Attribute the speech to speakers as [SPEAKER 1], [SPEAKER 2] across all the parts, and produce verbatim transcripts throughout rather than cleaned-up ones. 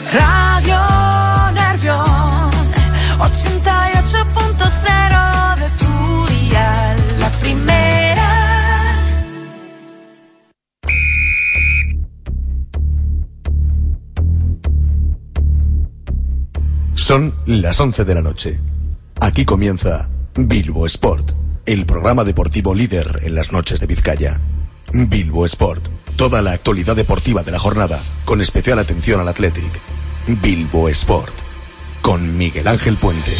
[SPEAKER 1] Radio Nervión ochenta y ocho punto cero de tu dial, la primera.
[SPEAKER 2] Son las once de la noche. Aquí comienza Bilbo Sport, el programa deportivo líder en las noches de Vizcaya. Bilbo Sport, toda la actualidad deportiva de la jornada, con especial atención al Athletic. Bilbo Sport, con Miguel Ángel Puente.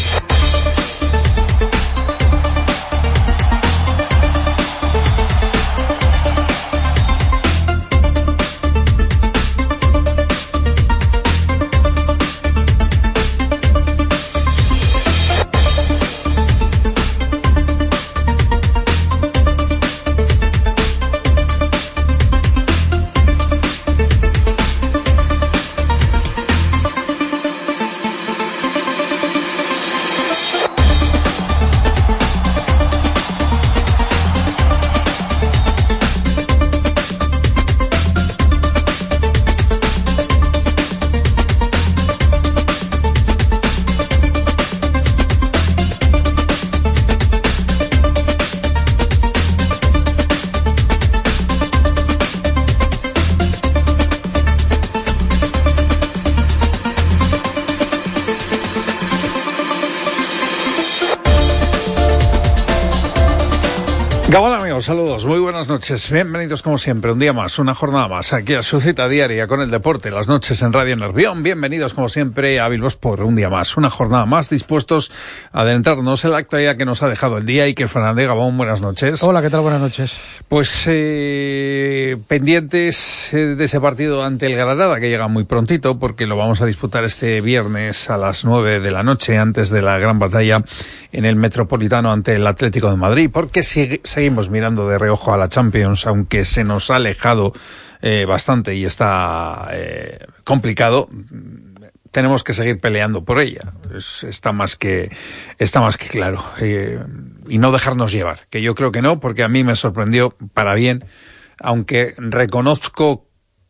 [SPEAKER 3] Saludos, muy buenas noches, bienvenidos como siempre, un día más, una jornada más, aquí a su cita diaria con el deporte, las noches en Radio Nervión. Bienvenidos como siempre a Bilbo Sport, un día más, una jornada más, dispuestos a adentrarnos en la actividad que nos ha dejado el día. Iker Fernández, Gabón, buenas noches.
[SPEAKER 4] Hola, ¿qué tal? Buenas noches.
[SPEAKER 3] Pues eh, pendientes de ese partido ante el Granada, que llega muy prontito, porque lo vamos a disputar este viernes a las nueve de la noche, antes de la gran batalla en el Metropolitano ante el Atlético de Madrid, porque sigue, seguimos mirando de reojo a la Champions, aunque se nos ha alejado eh, bastante y está eh, complicado. Tenemos que seguir peleando por ella. Es, está más que está más que claro. Eh, y no dejarnos llevar, que yo creo que no, porque a mí me sorprendió para bien, aunque reconozco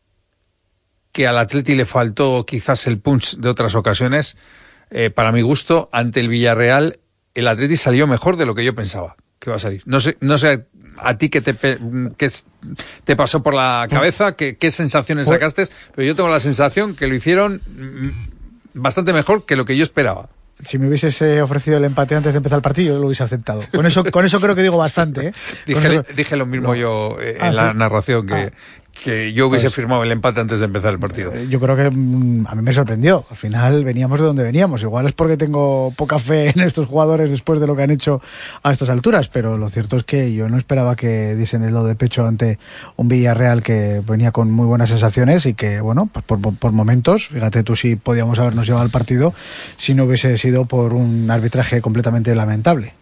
[SPEAKER 3] que al Atleti le faltó quizás el punch de otras ocasiones. Eh, para mi gusto, ante el Villarreal, el Atleti salió mejor de lo que yo pensaba que va a salir. No sé, no sé a ti qué te, qué te pasó por la cabeza, qué, qué sensaciones sacaste, pero yo tengo la sensación que lo hicieron bastante mejor que lo que yo esperaba.
[SPEAKER 4] Si me hubieses eh, ofrecido el empate antes de empezar el partido, yo lo hubiese aceptado. Con eso, con eso creo que digo bastante, ¿eh?
[SPEAKER 3] Dije,
[SPEAKER 4] eso...
[SPEAKER 3] dije lo mismo no. yo eh, en
[SPEAKER 4] ah,
[SPEAKER 3] la
[SPEAKER 4] ¿sí?
[SPEAKER 3] narración, que, ah. que yo hubiese pues, firmado el empate antes de empezar el partido.
[SPEAKER 4] Yo creo que mm, a mí me sorprendió. Al final veníamos de donde veníamos. Igual es porque tengo poca fe en estos jugadores después de lo que han hecho a estas alturas, pero lo cierto es que yo no esperaba que diesen el do de pecho ante un Villarreal que venía con muy buenas sensaciones y que, bueno, pues por, por momentos, fíjate tú si podíamos habernos llevado al partido si no hubiese sido por un arbitraje completamente lamentable.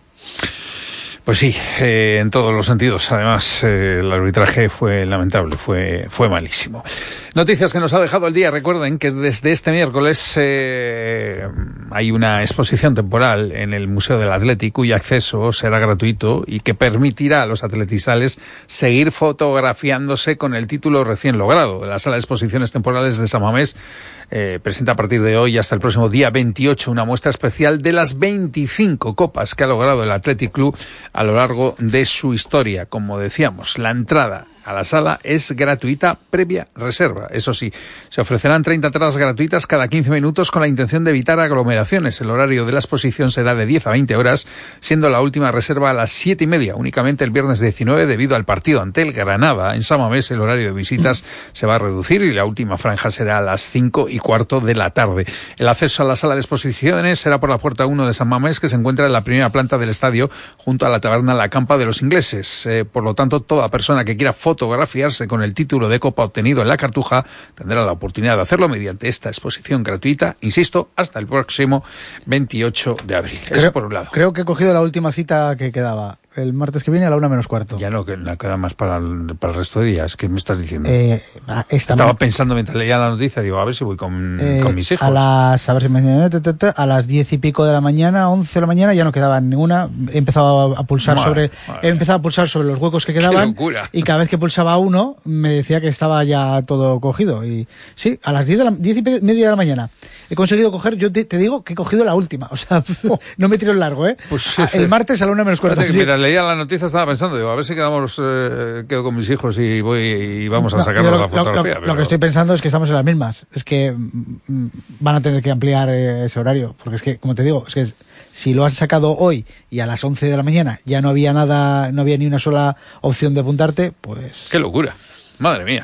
[SPEAKER 3] Pues sí, eh, en todos los sentidos. Además, eh, el arbitraje fue lamentable, fue fue malísimo. Noticias que nos ha dejado el día. Recuerden que desde este miércoles eh, hay una exposición temporal en el Museo del Athletic, cuyo acceso será gratuito y que permitirá a los atletizales seguir fotografiándose con el título recién logrado. La Sala de Exposiciones Temporales de San Mamés eh, presenta a partir de hoy hasta el próximo día veintiocho una muestra especial de las veinticinco copas que ha logrado el Athletic Club a lo largo de su historia. Como decíamos, la entrada a la sala es gratuita previa reserva. Eso sí, se ofrecerán treinta entradas gratuitas cada quince minutos con la intención de evitar aglomeraciones. El horario de la exposición será de diez a veinte horas, siendo la última reserva a las siete y media, únicamente el viernes diecinueve, debido al partido ante el Granada. En San Mamés el horario de visitas se va a reducir y la última franja será a las cinco y cuarto de la tarde. El acceso a la sala de exposiciones será por la puerta uno de San Mamés, que se encuentra en la primera planta del estadio, junto a la taberna La Campa de los Ingleses. Eh, por lo tanto, toda persona que quiera fotografiarse con el título de copa obtenido en la Cartuja tendrá la oportunidad de hacerlo mediante esta exposición gratuita, insisto, hasta el próximo veintiocho de abril. Creo, Eso por un lado.
[SPEAKER 4] Creo que he cogido la última cita que quedaba. el martes que viene a la una menos cuarto.
[SPEAKER 3] Ya no, que no queda más para el, para el resto de días. ¿Qué me estás diciendo?
[SPEAKER 4] Eh, esta
[SPEAKER 3] Estaba
[SPEAKER 4] man...
[SPEAKER 3] pensando mientras leía la noticia, digo, a ver si voy con,
[SPEAKER 4] eh,
[SPEAKER 3] con mis hijos.
[SPEAKER 4] A las, a ver si me... a las diez y pico de la mañana, once de la mañana, ya no quedaba ninguna. He empezado a pulsar
[SPEAKER 3] Madre,
[SPEAKER 4] sobre,
[SPEAKER 3] madre.
[SPEAKER 4] he empezado a pulsar sobre los huecos que quedaban.
[SPEAKER 3] ¡Qué locura!
[SPEAKER 4] Y cada vez que pulsaba uno, me decía que estaba ya todo cogido. Y sí, a las diez de la, diez y media de la mañana. He conseguido coger, yo te, te digo que he cogido la última. O sea, oh. no me tiro el largo, ¿eh? Pues, el martes a la una menos cuarto.
[SPEAKER 3] Sí. Mira, leía la noticia, estaba pensando, digo, a ver si quedamos, eh, quedo con mis hijos y voy y vamos a no, sacarnos
[SPEAKER 4] lo,
[SPEAKER 3] la fotografía.
[SPEAKER 4] Lo, lo, pero... lo que estoy pensando es que estamos en las mismas. Es que mm, van a tener que ampliar eh, ese horario. Porque es que, como te digo, es que si lo has sacado hoy y a las once de la mañana ya no había nada, no había ni una sola opción de apuntarte, pues...
[SPEAKER 3] ¡Qué locura! Madre mía.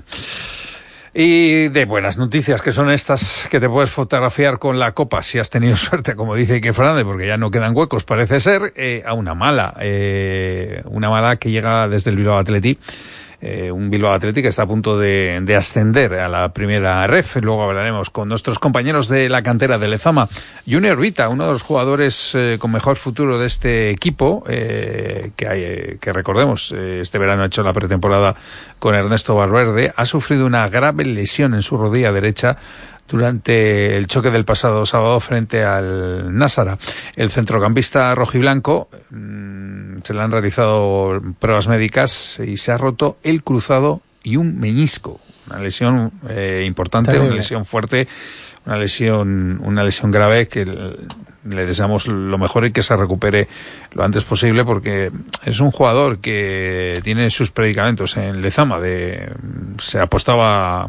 [SPEAKER 3] Y de buenas noticias, que son estas que te puedes fotografiar con la copa, si has tenido suerte, como dice Ike Fernández, porque ya no quedan huecos, parece ser, eh, a una mala. Eh, una mala que llega desde el Bilbao Athletic. Eh, un Bilbao Athletic que está a punto de, de ascender a la primera ref. Luego hablaremos con nuestros compañeros de la cantera de Lezama. Junior Vita, uno de los jugadores eh, con mejor futuro de este equipo, eh, que, hay, eh, que recordemos, eh, este verano ha hecho la pretemporada con Ernesto Valverde, ha sufrido una grave lesión en su rodilla derecha durante el choque del pasado sábado frente al Násara. El centrocampista rojiblanco mmm, se le han realizado pruebas médicas y se ha roto el cruzado y un meñisco. Una lesión eh, importante, Terrible. una lesión fuerte, una lesión, una lesión grave que le deseamos lo mejor y que se recupere lo antes posible, porque es un jugador que tiene sus predicamentos en Lezama. De, se apostaba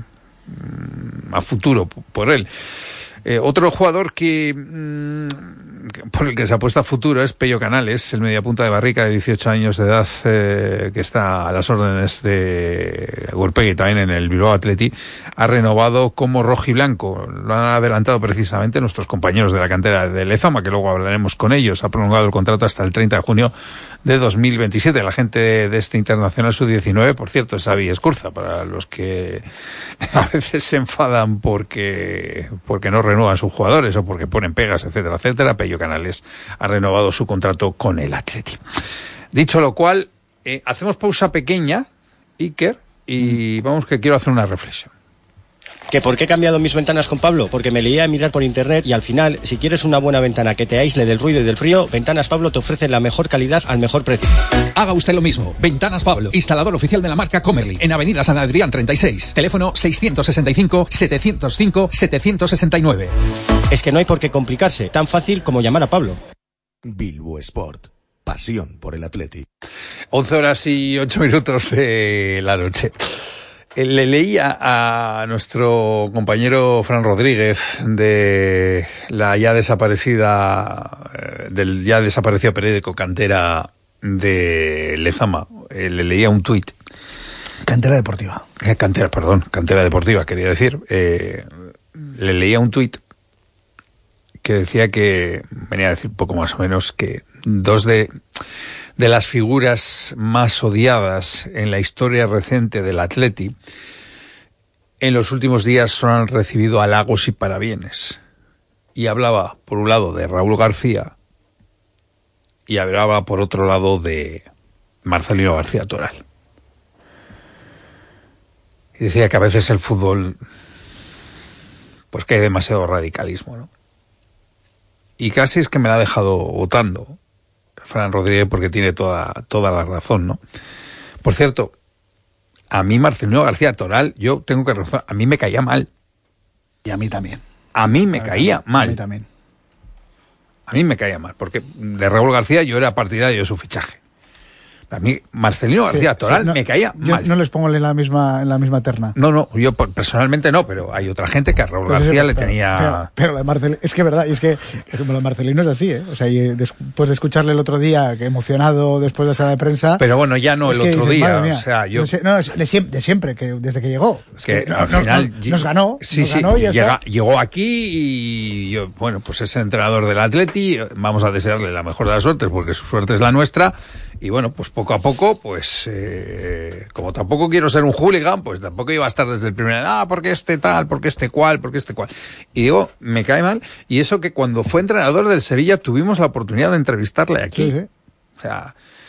[SPEAKER 3] a futuro por él. Eh, otro jugador que mmm, por el que se apuesta a futuro es Pello Canales, el mediapunta de Barrica de dieciocho años de edad, eh, que está a las órdenes de Gurpegui también en el Bilbao Athletic. Ha renovado como rojiblanco. Lo han adelantado precisamente nuestros compañeros de la cantera de Lezama, que luego hablaremos con ellos. Ha prolongado el contrato hasta el treinta de junio de dos mil veintisiete. La gente de este Internacional sub diecinueve, por cierto, es Xavi Escurza, para los que a veces se enfadan porque porque no renuevan sus jugadores o porque ponen pegas, etcétera, etcétera. Pello Canales ha renovado su contrato con el Athletic. Dicho lo cual, eh, hacemos pausa pequeña, Iker, y vamos que quiero hacer una reflexión.
[SPEAKER 5] ¿Que por qué he cambiado mis ventanas con Pablo? Porque me leía a mirar por internet y al final, si quieres una buena ventana que te aísle del ruido y del frío, Ventanas Pablo te ofrece la mejor calidad al mejor precio.
[SPEAKER 6] Haga usted lo mismo. Ventanas Pablo, instalador oficial de la marca Comerly, en Avenida San Adrián treinta y seis. Teléfono seiscientos sesenta y cinco, setecientos cinco, setecientos sesenta y nueve.
[SPEAKER 5] Es que no hay por qué complicarse, tan fácil como llamar a Pablo.
[SPEAKER 2] Bilbo Sport, pasión por el Athletic.
[SPEAKER 3] once horas y ocho minutos de la noche. Le leía a nuestro compañero Fran Rodríguez de la ya desaparecida, del ya desaparecido periódico Cantera de Lezama. Le leía un tuit.
[SPEAKER 4] Cantera Deportiva.
[SPEAKER 3] Cantera, perdón, Cantera Deportiva, quería decir. Eh, le leía un tuit que decía que, venía a decir poco más o menos, que dos de... de las figuras más odiadas en la historia reciente del Athletic, en los últimos días han recibido halagos y parabienes. Y hablaba, por un lado, de Raúl García, y hablaba, por otro lado, de Marcelino García Toral. Y decía que a veces el fútbol, pues que hay demasiado radicalismo, ¿no? Y casi es que me la ha dejado votando Fran Rodríguez, porque tiene toda, toda la razón, ¿no? Por cierto, a mí Marcelino García Toral, yo tengo que razón, a mí me caía mal.
[SPEAKER 4] Y a mí también.
[SPEAKER 3] A mí me a caía
[SPEAKER 4] mí,
[SPEAKER 3] mal.
[SPEAKER 4] A mí también.
[SPEAKER 3] A mí me caía mal, porque de Raúl García yo era partidario de su fichaje. A mí Marcelino García sí, Toral sí, no, me caía
[SPEAKER 4] yo
[SPEAKER 3] mal.
[SPEAKER 4] No les pongo en la misma en la misma terna.
[SPEAKER 3] No, no, yo personalmente no, pero hay otra gente que a Raúl
[SPEAKER 4] pues
[SPEAKER 3] García
[SPEAKER 4] sí,
[SPEAKER 3] le
[SPEAKER 4] pero,
[SPEAKER 3] tenía...
[SPEAKER 4] Pero, pero la de Marcelino, es que es verdad, y es que lo de Marcelino es así, ¿eh? O sea, y después de escucharle el otro día, que emocionado después de la sala de prensa...
[SPEAKER 3] Pero bueno, ya no el otro
[SPEAKER 4] dices,
[SPEAKER 3] día,
[SPEAKER 4] mía,
[SPEAKER 3] o sea, yo...
[SPEAKER 4] No, sé, no, de, siempre, de siempre, que desde que llegó. Es
[SPEAKER 3] que,
[SPEAKER 4] que no,
[SPEAKER 3] al
[SPEAKER 4] no,
[SPEAKER 3] final...
[SPEAKER 4] No, nos ganó,
[SPEAKER 3] sí,
[SPEAKER 4] nos
[SPEAKER 3] sí,
[SPEAKER 4] ganó y ya
[SPEAKER 3] llega,
[SPEAKER 4] está.
[SPEAKER 3] Llegó aquí y yo, bueno, pues es entrenador del Atleti, vamos a desearle la mejor de las suertes, porque su suerte es la nuestra. Y bueno, pues poco a poco, pues eh, como tampoco quiero ser un hooligan, pues tampoco iba a estar desde el primer, ah, porque este tal, porque este cual, porque este cual. Y digo, me cae mal. Y eso que cuando fue entrenador del Sevilla tuvimos la oportunidad de entrevistarle aquí.
[SPEAKER 4] Sí, sí.
[SPEAKER 3] O sea,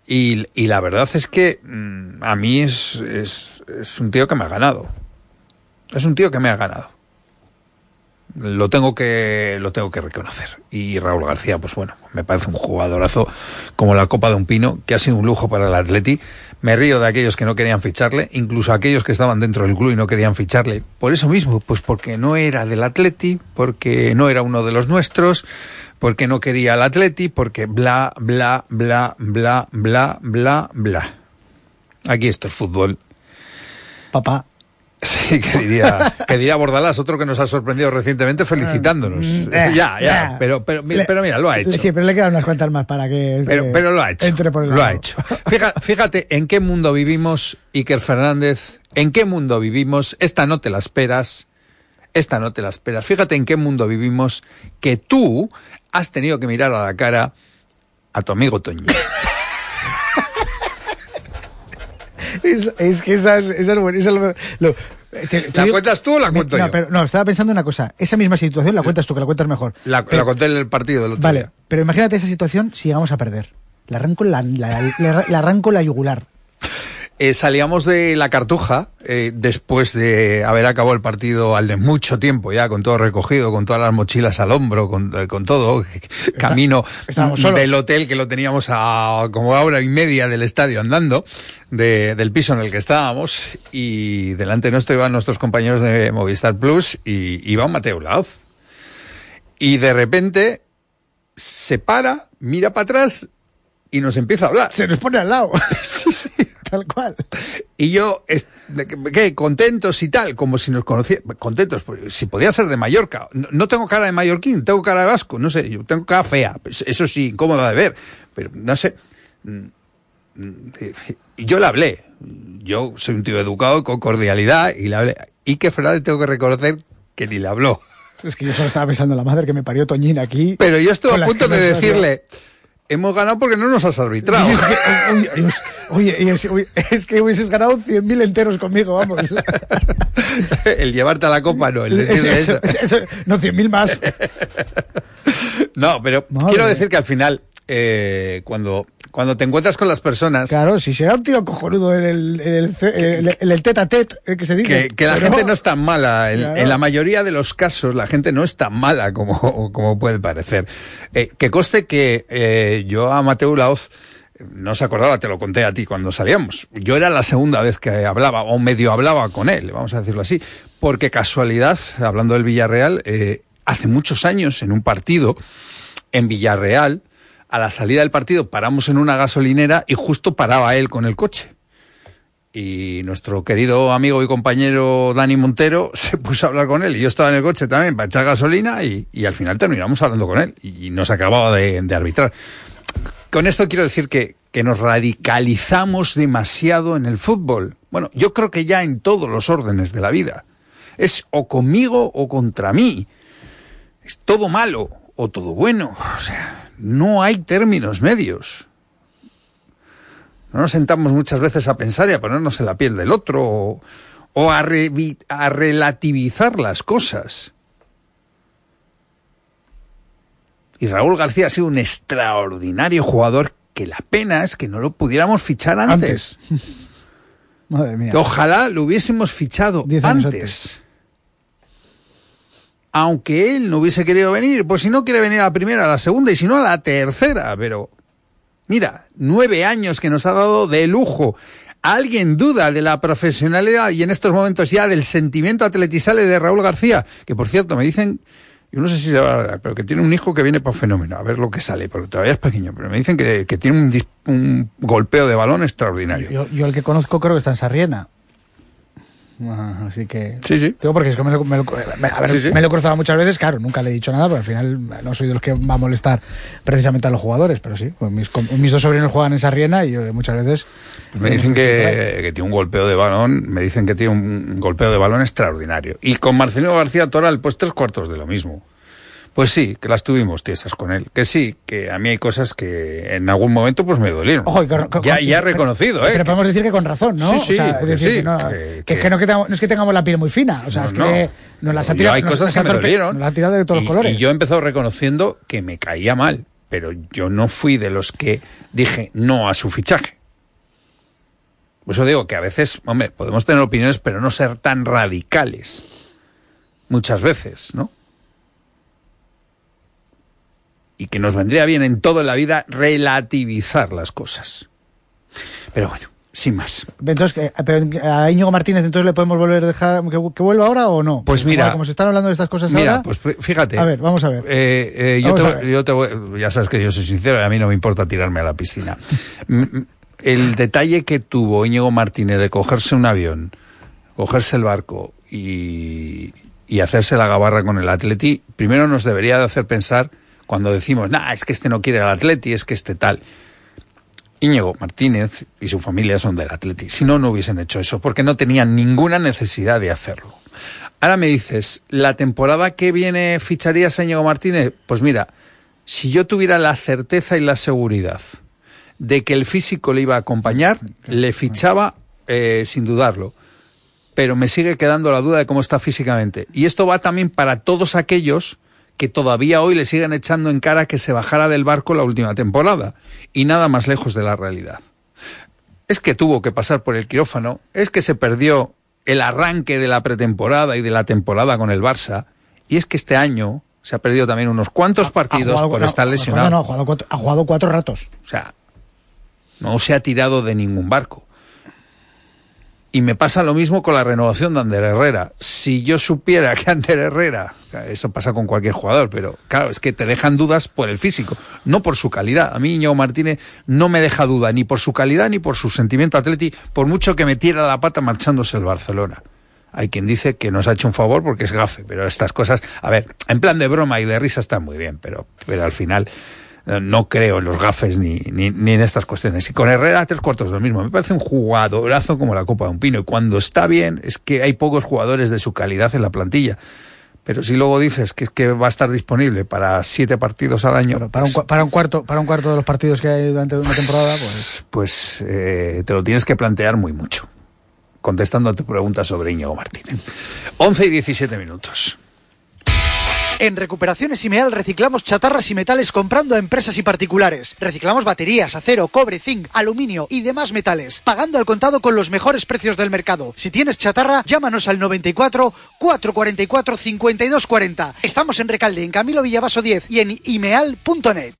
[SPEAKER 3] Y, y la verdad es que mmm, a mí es, es, es un tío que me ha ganado. Es un tío que me ha ganado. Lo tengo que lo tengo que reconocer. Y Raúl García, pues bueno, me parece un jugadorazo como la copa de un pino, que ha sido un lujo para el Atleti. Me río de aquellos que no querían ficharle, incluso aquellos que estaban dentro del club y no querían ficharle. Por eso mismo, pues porque no era del Atleti, porque no era uno de los nuestros, porque no quería al Atleti, porque bla, bla, bla, bla, bla, bla, bla. Aquí esto es fútbol.
[SPEAKER 4] Papá.
[SPEAKER 3] Sí, que diría, que diría Bordalás, otro que nos ha sorprendido recientemente felicitándonos.
[SPEAKER 4] Eh,
[SPEAKER 3] ya, ya,
[SPEAKER 4] ya.
[SPEAKER 3] pero, pero, pero mira, lo ha hecho.
[SPEAKER 4] Sí, pero le quedan unas cuantas más para que...
[SPEAKER 3] Pero, pero lo ha hecho.
[SPEAKER 4] Entre por el
[SPEAKER 3] lo
[SPEAKER 4] lado.
[SPEAKER 3] ha hecho. Fíjate, fíjate en qué mundo vivimos, Iker Fernández, en qué mundo vivimos. Esta no te la esperas. Esta no te la esperas. Fíjate en qué mundo vivimos que tú has tenido que mirar a la cara a tu amigo Toñi.
[SPEAKER 4] Es, es que esa es, esa es buena, esa es lo, lo, te, te
[SPEAKER 3] ¿La
[SPEAKER 4] digo,
[SPEAKER 3] cuentas tú o la cuento
[SPEAKER 4] no,
[SPEAKER 3] yo?
[SPEAKER 4] Pero, no, estaba pensando una cosa. Esa misma situación la cuentas tú, que la cuentas mejor.
[SPEAKER 3] La,
[SPEAKER 4] pero,
[SPEAKER 3] la conté en el partido del otro
[SPEAKER 4] vale,
[SPEAKER 3] día.
[SPEAKER 4] pero imagínate esa situación si llegamos a perder. Le arranco la, la, la, la arranco la yugular.
[SPEAKER 3] Eh, salíamos de la Cartuja eh, después de haber acabado el partido al de mucho tiempo ya, con todo recogido, con todas las mochilas al hombro, con, eh, con todo, Está, camino del hotel, que lo teníamos a como a hora y media del estadio andando, de, del piso en el que estábamos, y delante nuestro iban nuestros compañeros de Movistar Plus y iba Mateu Laoz. Y de repente se para, mira para atrás y nos empieza a hablar.
[SPEAKER 4] Se nos pone al lado.
[SPEAKER 3] Sí, sí.
[SPEAKER 4] Tal cual.
[SPEAKER 3] Y yo, ¿qué? Contentos y tal, como si nos conociera. Contentos, si podía ser de Mallorca. No, no tengo cara de mallorquín, tengo cara de vasco, no sé, yo tengo cara fea. Eso sí, incómoda de ver, pero no sé. Y yo le hablé. Yo soy un tío educado y con cordialidad, y le hablé. Y que Fernández tengo que reconocer que ni le habló.
[SPEAKER 4] Es que yo solo estaba pensando en la madre que me parió Toñín aquí.
[SPEAKER 3] Pero yo estuve a punto de decirle... Hemos ganado porque no nos has arbitrado.
[SPEAKER 4] Es que, oye, oye, es, oye, es que hubieses ganado cien mil enteros conmigo, vamos.
[SPEAKER 3] El llevarte a la copa, no. El decirle
[SPEAKER 4] eso, eso. Eso, no, cien mil más.
[SPEAKER 3] No, pero Madre quiero decir que al final, eh, cuando, cuando te encuentras con las personas...
[SPEAKER 4] Claro, si será un tío cojonudo en el, en el, en el, en el tete a tete, que se dice.
[SPEAKER 3] Que, que la
[SPEAKER 4] pero...
[SPEAKER 3] gente no es tan mala. En,
[SPEAKER 4] claro.
[SPEAKER 3] en la mayoría de los casos, la gente no es tan mala como, como puede parecer. Eh, que conste que eh, yo a Mateu Laoz, no se acordaba, te lo conté a ti cuando salíamos. Yo era la segunda vez que hablaba, o medio hablaba con él, vamos a decirlo así. Porque casualidad, hablando del Villarreal, eh, hace muchos años, en un partido en Villarreal, a la salida del partido paramos en una gasolinera y justo paraba él con el coche. Y nuestro querido amigo y compañero Dani Montero se puso a hablar con él. Y yo estaba en el coche también para echar gasolina y, y al final terminamos hablando con él. Y nos acababa de, de arbitrar. Con esto quiero decir que, que nos radicalizamos demasiado en el fútbol. Bueno, yo creo que ya en todos los órdenes de la vida. Es o conmigo o contra mí. Es todo malo o todo bueno. O sea... No hay términos medios. No nos sentamos muchas veces a pensar y a ponernos en la piel del otro o, o a, re, a relativizar las cosas. Y Raúl García ha sido un extraordinario jugador que la pena es que no lo pudiéramos fichar antes.
[SPEAKER 4] antes. Madre mía.
[SPEAKER 3] Que ojalá lo hubiésemos fichado antes. antes. Aunque él no hubiese querido venir, pues si no quiere venir a la primera, a la segunda y si no a la tercera, pero mira, nueve años que nos ha dado de lujo. ¿Alguien duda de la profesionalidad y en estos momentos ya del sentimiento atletisale de Raúl García? Que por cierto me dicen, yo no sé si se va a dar, pero que tiene un hijo que viene por fenómeno, a ver lo que sale, porque todavía es pequeño, pero me dicen que, que tiene un, un golpeo de balón extraordinario.
[SPEAKER 4] Yo, yo el que conozco creo que está en Sarriena. Así que...
[SPEAKER 3] Sí, sí.
[SPEAKER 4] Digo porque es que me lo, me lo, me, a ver, sí, sí. me lo he cruzado muchas veces, claro, nunca le he dicho nada, pero al final no soy de los que va a molestar precisamente a los jugadores, pero sí, pues mis, mis dos sobrinos juegan en Sarriena y yo muchas veces...
[SPEAKER 3] Me dicen que, que tiene un golpeo de balón, me dicen que tiene un golpeo de balón extraordinario. Y con Marcelino García Toral, pues tres cuartos de lo mismo. Pues sí, que las tuvimos tiesas con él. Que sí, que a mí hay cosas que en algún momento pues me dolieron. Ojo, que, que, ya, ya reconocido,
[SPEAKER 4] pero,
[SPEAKER 3] ¿eh?
[SPEAKER 4] Pero podemos decir que con razón, ¿no?
[SPEAKER 3] Sí, sí,
[SPEAKER 4] o sea,
[SPEAKER 3] que
[SPEAKER 4] decir,
[SPEAKER 3] sí.
[SPEAKER 4] Que no,
[SPEAKER 3] que,
[SPEAKER 4] que, que no, que tengamos, no es que tengamos la piel muy fina, o sea, no, es que nos las ha tirado.
[SPEAKER 3] Hay cosas que me dolieron.
[SPEAKER 4] Nos la ha tirado de todos
[SPEAKER 3] y,
[SPEAKER 4] los colores.
[SPEAKER 3] Y yo he empezado reconociendo que me caía mal. pero yo no fui de los que dije no a su fichaje. Por eso digo que a veces, hombre, podemos tener opiniones, pero no ser tan radicales. Muchas veces, ¿no? Y que nos vendría bien en toda la vida relativizar las cosas. Pero bueno, sin más.
[SPEAKER 4] Entonces, ¿a Íñigo Martínez entonces le podemos volver a dejar que, que vuelva ahora o no?
[SPEAKER 3] Pues mira...
[SPEAKER 4] Como, como se están hablando de estas cosas
[SPEAKER 3] mira,
[SPEAKER 4] ahora...
[SPEAKER 3] pues fíjate...
[SPEAKER 4] A ver, vamos a ver.
[SPEAKER 3] Eh, eh, yo,
[SPEAKER 4] vamos
[SPEAKER 3] te,
[SPEAKER 4] a ver.
[SPEAKER 3] yo te voy... Ya sabes que yo soy sincero y a mí no me importa tirarme a la piscina. El detalle que tuvo Íñigo Martínez de cogerse un avión, cogerse el barco y, y hacerse la gabarra con el Atleti, primero nos debería de hacer pensar cuando decimos, nah, es que este no quiere al Atleti, es que este tal. Íñigo Martínez y su familia son del Atleti. Si no, no hubiesen hecho eso, porque no tenían ninguna necesidad de hacerlo. Ahora me dices, ¿la temporada que viene ficharías a Íñigo Martínez? Pues mira, si yo tuviera la certeza y la seguridad de que el físico le iba a acompañar, le fichaba eh, sin dudarlo. Pero me sigue quedando la duda de cómo está físicamente. Y esto va también para todos aquellos que todavía hoy le siguen echando en cara que se bajara del barco la última temporada. Y nada más lejos de la realidad. Es que tuvo que pasar por el quirófano, es que se perdió el arranque de la pretemporada y de la temporada con el Barça, y es que este año se ha perdido también unos cuantos partidos
[SPEAKER 4] jugado,
[SPEAKER 3] por
[SPEAKER 4] no,
[SPEAKER 3] estar lesionado.
[SPEAKER 4] No, no, ha jugado, cuatro, ha jugado cuatro ratos.
[SPEAKER 3] O sea, no se ha tirado de ningún barco. Y me pasa lo mismo con la renovación de Ander Herrera. Si yo supiera que Ander Herrera, eso pasa con cualquier jugador, pero claro, es que te dejan dudas por el físico, no por su calidad. A mí Íñigo Martínez no me deja duda ni por su calidad ni por su sentimiento atleti, por mucho que me tira la pata marchándose el Barcelona. Hay quien dice que nos ha hecho un favor porque es gafe, pero estas cosas, a ver, en plan de broma y de risa están muy bien, pero, pero al final no creo en los gafes ni, ni, ni en estas cuestiones. Y con Herrera, tres cuartos de lo mismo. Me parece un jugadorazo como la copa de un pino. Y cuando está bien, es que hay pocos jugadores de su calidad en la plantilla. Pero si luego dices que, que va a estar disponible para siete partidos al año...
[SPEAKER 4] Pero para, un, para, un cuarto, para un cuarto de los partidos que hay durante una temporada, pues...
[SPEAKER 3] Pues eh, te lo tienes que plantear muy mucho. Contestando a tu pregunta sobre Íñigo Martínez. once y diecisiete minutos.
[SPEAKER 7] En Recuperaciones Imeal reciclamos chatarras y metales comprando a empresas y particulares. Reciclamos baterías, acero, cobre, zinc, aluminio y demás metales, pagando al contado con los mejores precios del mercado. Si tienes chatarra, llámanos al noventa y cuatro, cuatrocientos cuarenta y cuatro, cincuenta y dos cuarenta. Estamos en Recalde, en Camilo Villavaso diez y en imeal punto net.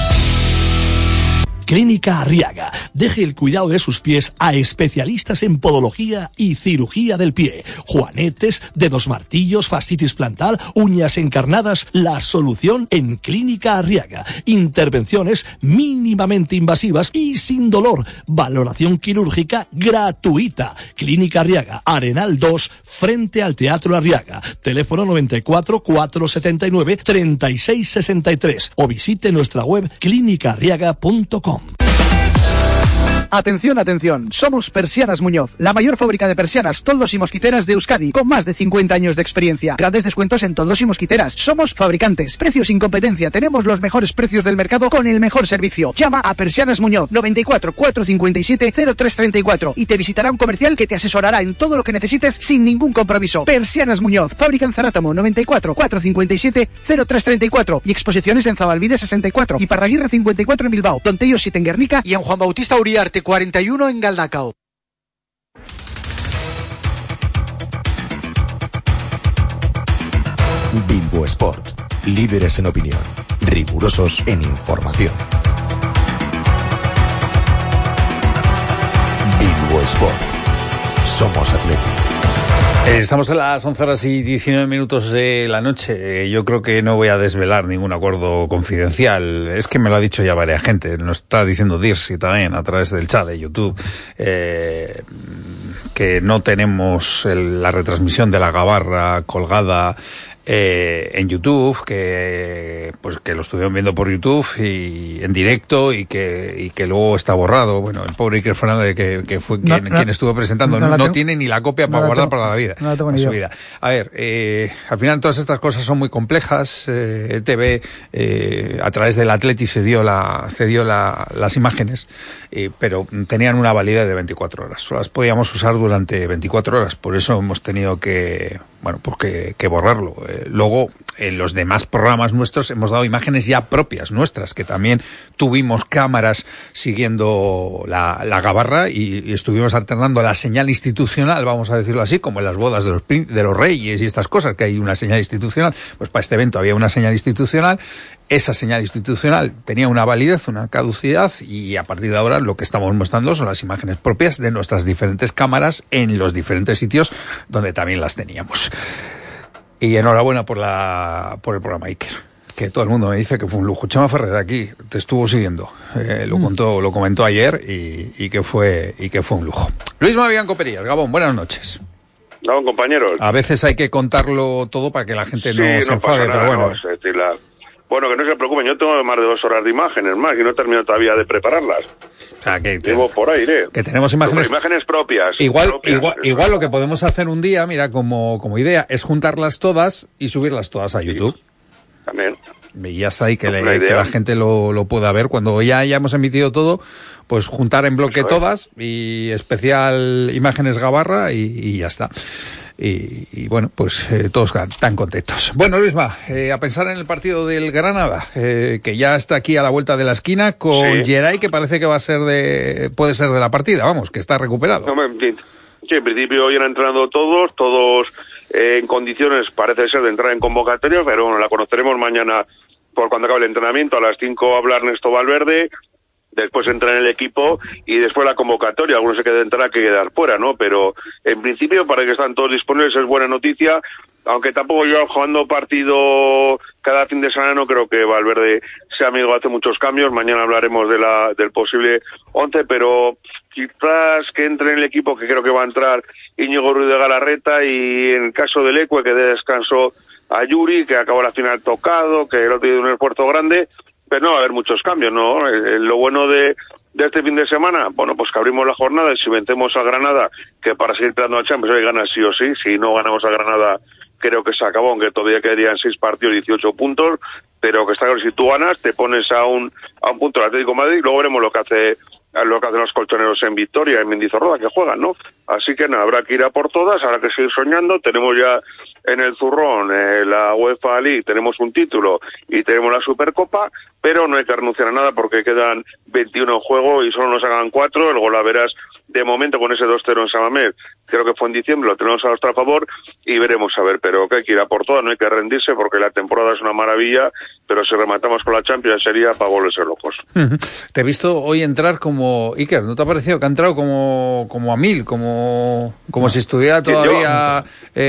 [SPEAKER 8] Clínica Arriaga. Deje el cuidado de sus pies a especialistas en podología y cirugía del pie. Juanetes, dedos martillos, fascitis plantar, uñas encarnadas. La solución en Clínica Arriaga. Intervenciones mínimamente invasivas y sin dolor. Valoración quirúrgica gratuita. Clínica Arriaga, Arenal dos, frente al Teatro Arriaga. Teléfono noventa y cuatro, cuatrocientos setenta y nueve, treinta y seis sesenta y tres. O visite nuestra web clínica arriaga punto com.
[SPEAKER 7] Atención, atención, somos Persianas Muñoz, la mayor fábrica de persianas, toldos y mosquiteras de Euskadi, con más de cincuenta años de experiencia. Grandes descuentos en toldos y mosquiteras. Somos fabricantes, precios sin competencia, tenemos los mejores precios del mercado con el mejor servicio. Llama a Persianas Muñoz, noventa y cuatro, cuatrocientos cincuenta y siete, cero tres treinta y cuatro y te visitará un comercial que te asesorará en todo lo que necesites sin ningún compromiso. Persianas Muñoz, fábrica en Zarátamo, noventa y cuatro, cuatrocientos cincuenta y siete, cero tres treinta y cuatro y exposiciones en Zabalbide sesenta y cuatro y Parraguirre cincuenta y cuatro en Bilbao, Don Tello siete en Guernica y en Juan Bautista Uriarte cuarenta y uno en Galdacao.
[SPEAKER 2] Bilbo Sport, líderes en opinión, rigurosos en información. Bilbo Sport, somos Atlético.
[SPEAKER 3] Estamos a las once horas y diecinueve minutos de la noche. Yo creo que no voy a desvelar ningún acuerdo confidencial. Es que me lo ha dicho ya varias gente. Nos está diciendo Dirsi también a través del chat de YouTube. Eh, que no tenemos el, la retransmisión de la gabarra colgada eh, en YouTube, que pues que lo estuvieron viendo por YouTube y en directo y que y que luego está borrado. Bueno, el pobre Iker Fernández, que, que fue quien, no, no, quien estuvo presentando, no, no, no tiene ni la copia no para guardar tengo, para la vida.
[SPEAKER 4] No la tengo ni
[SPEAKER 3] su
[SPEAKER 4] yo.
[SPEAKER 3] vida. A ver, eh, al final todas estas cosas son muy complejas. Eh, E T V eh, a través del Atleti cedió la cedió la, las imágenes, eh, pero tenían una validez de veinticuatro horas. Las podíamos usar durante veinticuatro horas, por eso hemos tenido que bueno, pues que, que borrarlo. Eh, luego, en los demás programas nuestros hemos dado imágenes ya propias nuestras, que también tuvimos cámaras siguiendo la, la gabarra y, y estuvimos alternando la señal institucional, vamos a decirlo así, como en las bodas de los, de los reyes y estas cosas, que hay una señal institucional. Pues para este evento había una señal institucional. Esa señal institucional tenía una validez, una caducidad, y a partir de ahora lo que estamos mostrando son las imágenes propias de nuestras diferentes cámaras en los diferentes sitios donde también las teníamos. Y enhorabuena por la por el programa Iker, que todo el mundo me dice que fue un lujo. Chema Ferrer aquí te estuvo siguiendo, eh, lo contó, lo comentó ayer y, y que fue y que fue un lujo. Luis Mavián Perillas, Gabón, buenas noches.
[SPEAKER 9] No, compañeros.
[SPEAKER 3] A veces hay que contarlo todo para que la gente no
[SPEAKER 9] sí,
[SPEAKER 3] se
[SPEAKER 9] no
[SPEAKER 3] enfade,
[SPEAKER 9] nada,
[SPEAKER 3] pero bueno.
[SPEAKER 9] No, es decir, la... Bueno, que no se preocupen, yo tengo más de dos horas de imágenes más y no he terminado todavía de prepararlas.
[SPEAKER 3] O sea, que,
[SPEAKER 9] Llevo por aire.
[SPEAKER 3] Que tenemos imágenes,
[SPEAKER 9] imágenes propias.
[SPEAKER 3] Igual,
[SPEAKER 9] propias,
[SPEAKER 3] igual, igual lo que podemos hacer un día, mira, como, como idea, es juntarlas todas y subirlas todas a YouTube.
[SPEAKER 9] Sí, también.
[SPEAKER 3] Y ya está, y que, le, que la gente lo, lo pueda ver. Cuando ya hayamos emitido todo, pues juntar en bloque todas y especial imágenes Gabarra y, y ya está. Y, y bueno, pues eh, todos tan contentos. Bueno, Luisma, eh, a pensar en el partido del Granada, eh, que ya está aquí a la vuelta de la esquina, con sí. Geray, que parece que va a ser de, puede ser de la partida, vamos, que está recuperado.
[SPEAKER 9] No, en, fin, sí, en principio hoy han entrenado todos, todos eh, en condiciones, parece ser, de entrar en convocatoria, pero bueno, la conoceremos mañana por cuando acabe el entrenamiento. A las cinco habla Ernesto Valverde. Después entra en el equipo y después la convocatoria. Algunos se quedan entrar que quedar fuera, ¿no? Pero en principio, para que están todos disponibles, es buena noticia. Aunque tampoco yo jugando partido cada fin de semana no creo que Valverde sea amigo, hace muchos cambios. Mañana hablaremos de la del posible once, pero quizás que entre en el equipo, que creo que va a entrar Íñigo Ruiz de Galarreta, y en el caso del Ecue, que dé descanso a Yuri, que acabó la final tocado, que el otro día dio un esfuerzo grande. Pero no va a haber muchos cambios, ¿no? Eh, lo bueno de, de este fin de semana, bueno, pues que abrimos la jornada y si vencemos a Granada, que para seguir entrando a Champions hoy gana sí o sí, si no ganamos a Granada creo que se acabó, aunque todavía quedarían seis partidos, dieciocho puntos, pero que está claro, si tú ganas te pones a un a un punto del Atlético de Madrid y luego veremos lo que hace lo que hacen los colchoneros en Vitoria, en Mendizorroza, que juegan, ¿no? Así que nada, habrá que ir a por todas, habrá que seguir soñando. Tenemos ya en el zurrón eh, la UEFA League, tenemos un título y tenemos la Supercopa, pero no hay que renunciar a nada porque quedan veintiuno en juego y solo nos hagan cuatro. El Golaveras, de momento, con ese dos cero en Samamés, creo que fue en diciembre, lo tenemos a nuestro favor y veremos a ver, pero que hay que ir a por todas, no hay que rendirse porque la temporada es una maravilla, pero si rematamos con la Champions sería para volverse locos.
[SPEAKER 3] Te he visto hoy entrar como Iker, ¿no te ha parecido que ha entrado como, como a mil, como, como si estuviera todavía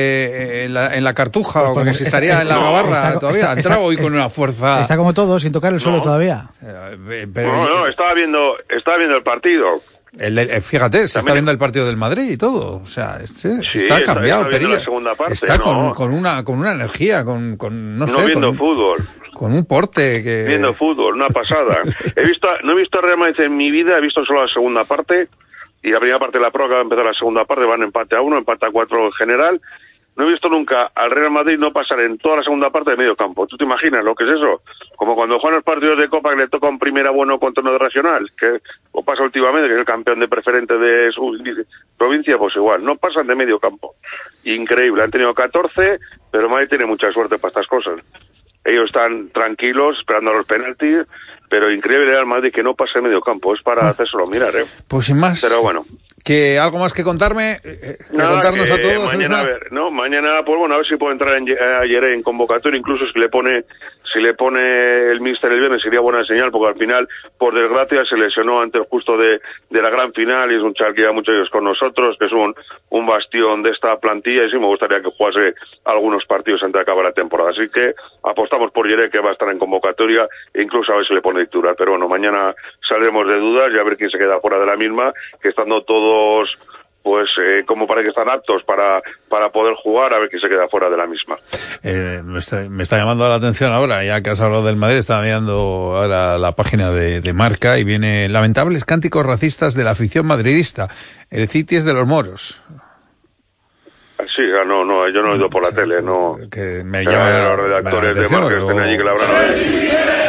[SPEAKER 3] eh, en, la, en la cartuja, pues o como si estaría está, en la no, gabarra está, todavía? Ha entrado hoy con una fuerza...
[SPEAKER 4] Está como todo, sin tocar el suelo no. todavía.
[SPEAKER 9] Eh, pero, no, no, estaba viendo, estaba viendo el partido.
[SPEAKER 3] El, el, fíjate, se También está viendo el partido del Madrid y todo, o sea, este,
[SPEAKER 9] sí,
[SPEAKER 3] está cambiado,
[SPEAKER 9] está, la segunda parte,
[SPEAKER 3] está
[SPEAKER 9] ¿no?
[SPEAKER 3] con, con una con una energía, con, con no, no sé,
[SPEAKER 9] viendo
[SPEAKER 3] con,
[SPEAKER 9] fútbol,
[SPEAKER 3] con un porte que
[SPEAKER 9] viendo fútbol, una pasada. he visto, no he visto Real Madrid en mi vida, he visto solo la segunda parte y la primera parte de la prórroga va a empezar la segunda parte, van empate a uno, empate a cuatro en general. No he visto nunca al Real Madrid no pasar en toda la segunda parte de medio campo. ¿Tú te imaginas lo que es eso? Como cuando juegan los partidos de Copa que le toca un primera bueno contra uno de regional, que o pasa últimamente, que es el campeón de preferente de su provincia, pues igual, no pasan de medio campo. Increíble, han tenido catorce, pero Madrid tiene mucha suerte para estas cosas. Ellos están tranquilos, esperando a los penaltis, pero increíble el Madrid que no pase de medio campo, es para hacérselo mirar, ¿eh?
[SPEAKER 3] Pues sin más.
[SPEAKER 9] Pero bueno.
[SPEAKER 3] ¿Que algo más que contarme? Que
[SPEAKER 9] Nada,
[SPEAKER 3] contarnos
[SPEAKER 9] que
[SPEAKER 3] a todos.
[SPEAKER 9] Mañana, a ver, no, mañana, pues bueno, a ver si puedo entrar en, ayer en convocatoria, incluso si le pone, si le pone el míster el viernes sería buena señal, porque al final, por desgracia, se lesionó antes justo de, de la gran final y es un chaval que lleva muchos años con nosotros, que es un, un bastión de esta plantilla y sí me gustaría que jugase algunos partidos antes de acabar la temporada. Así que apostamos por Yeré, que va a estar en convocatoria, e incluso a ver si le pone titular. Pero bueno, mañana saldremos de dudas y a ver quién se queda fuera de la misma, que estando todos pues eh, como para que están aptos para para poder jugar, a ver quién se queda fuera de la misma.
[SPEAKER 3] Eh, me, está, me está llamando la atención ahora, ya que has hablado del Madrid, estaba mirando ahora la página de, de Marca y viene lamentables cánticos racistas de la afición madridista. El City es de los moros.
[SPEAKER 9] Sí, no, no, yo no lo he oído por la tele, no.
[SPEAKER 3] Que me llama
[SPEAKER 9] eh, los redactores de Marca que estén allí que la habrán oído.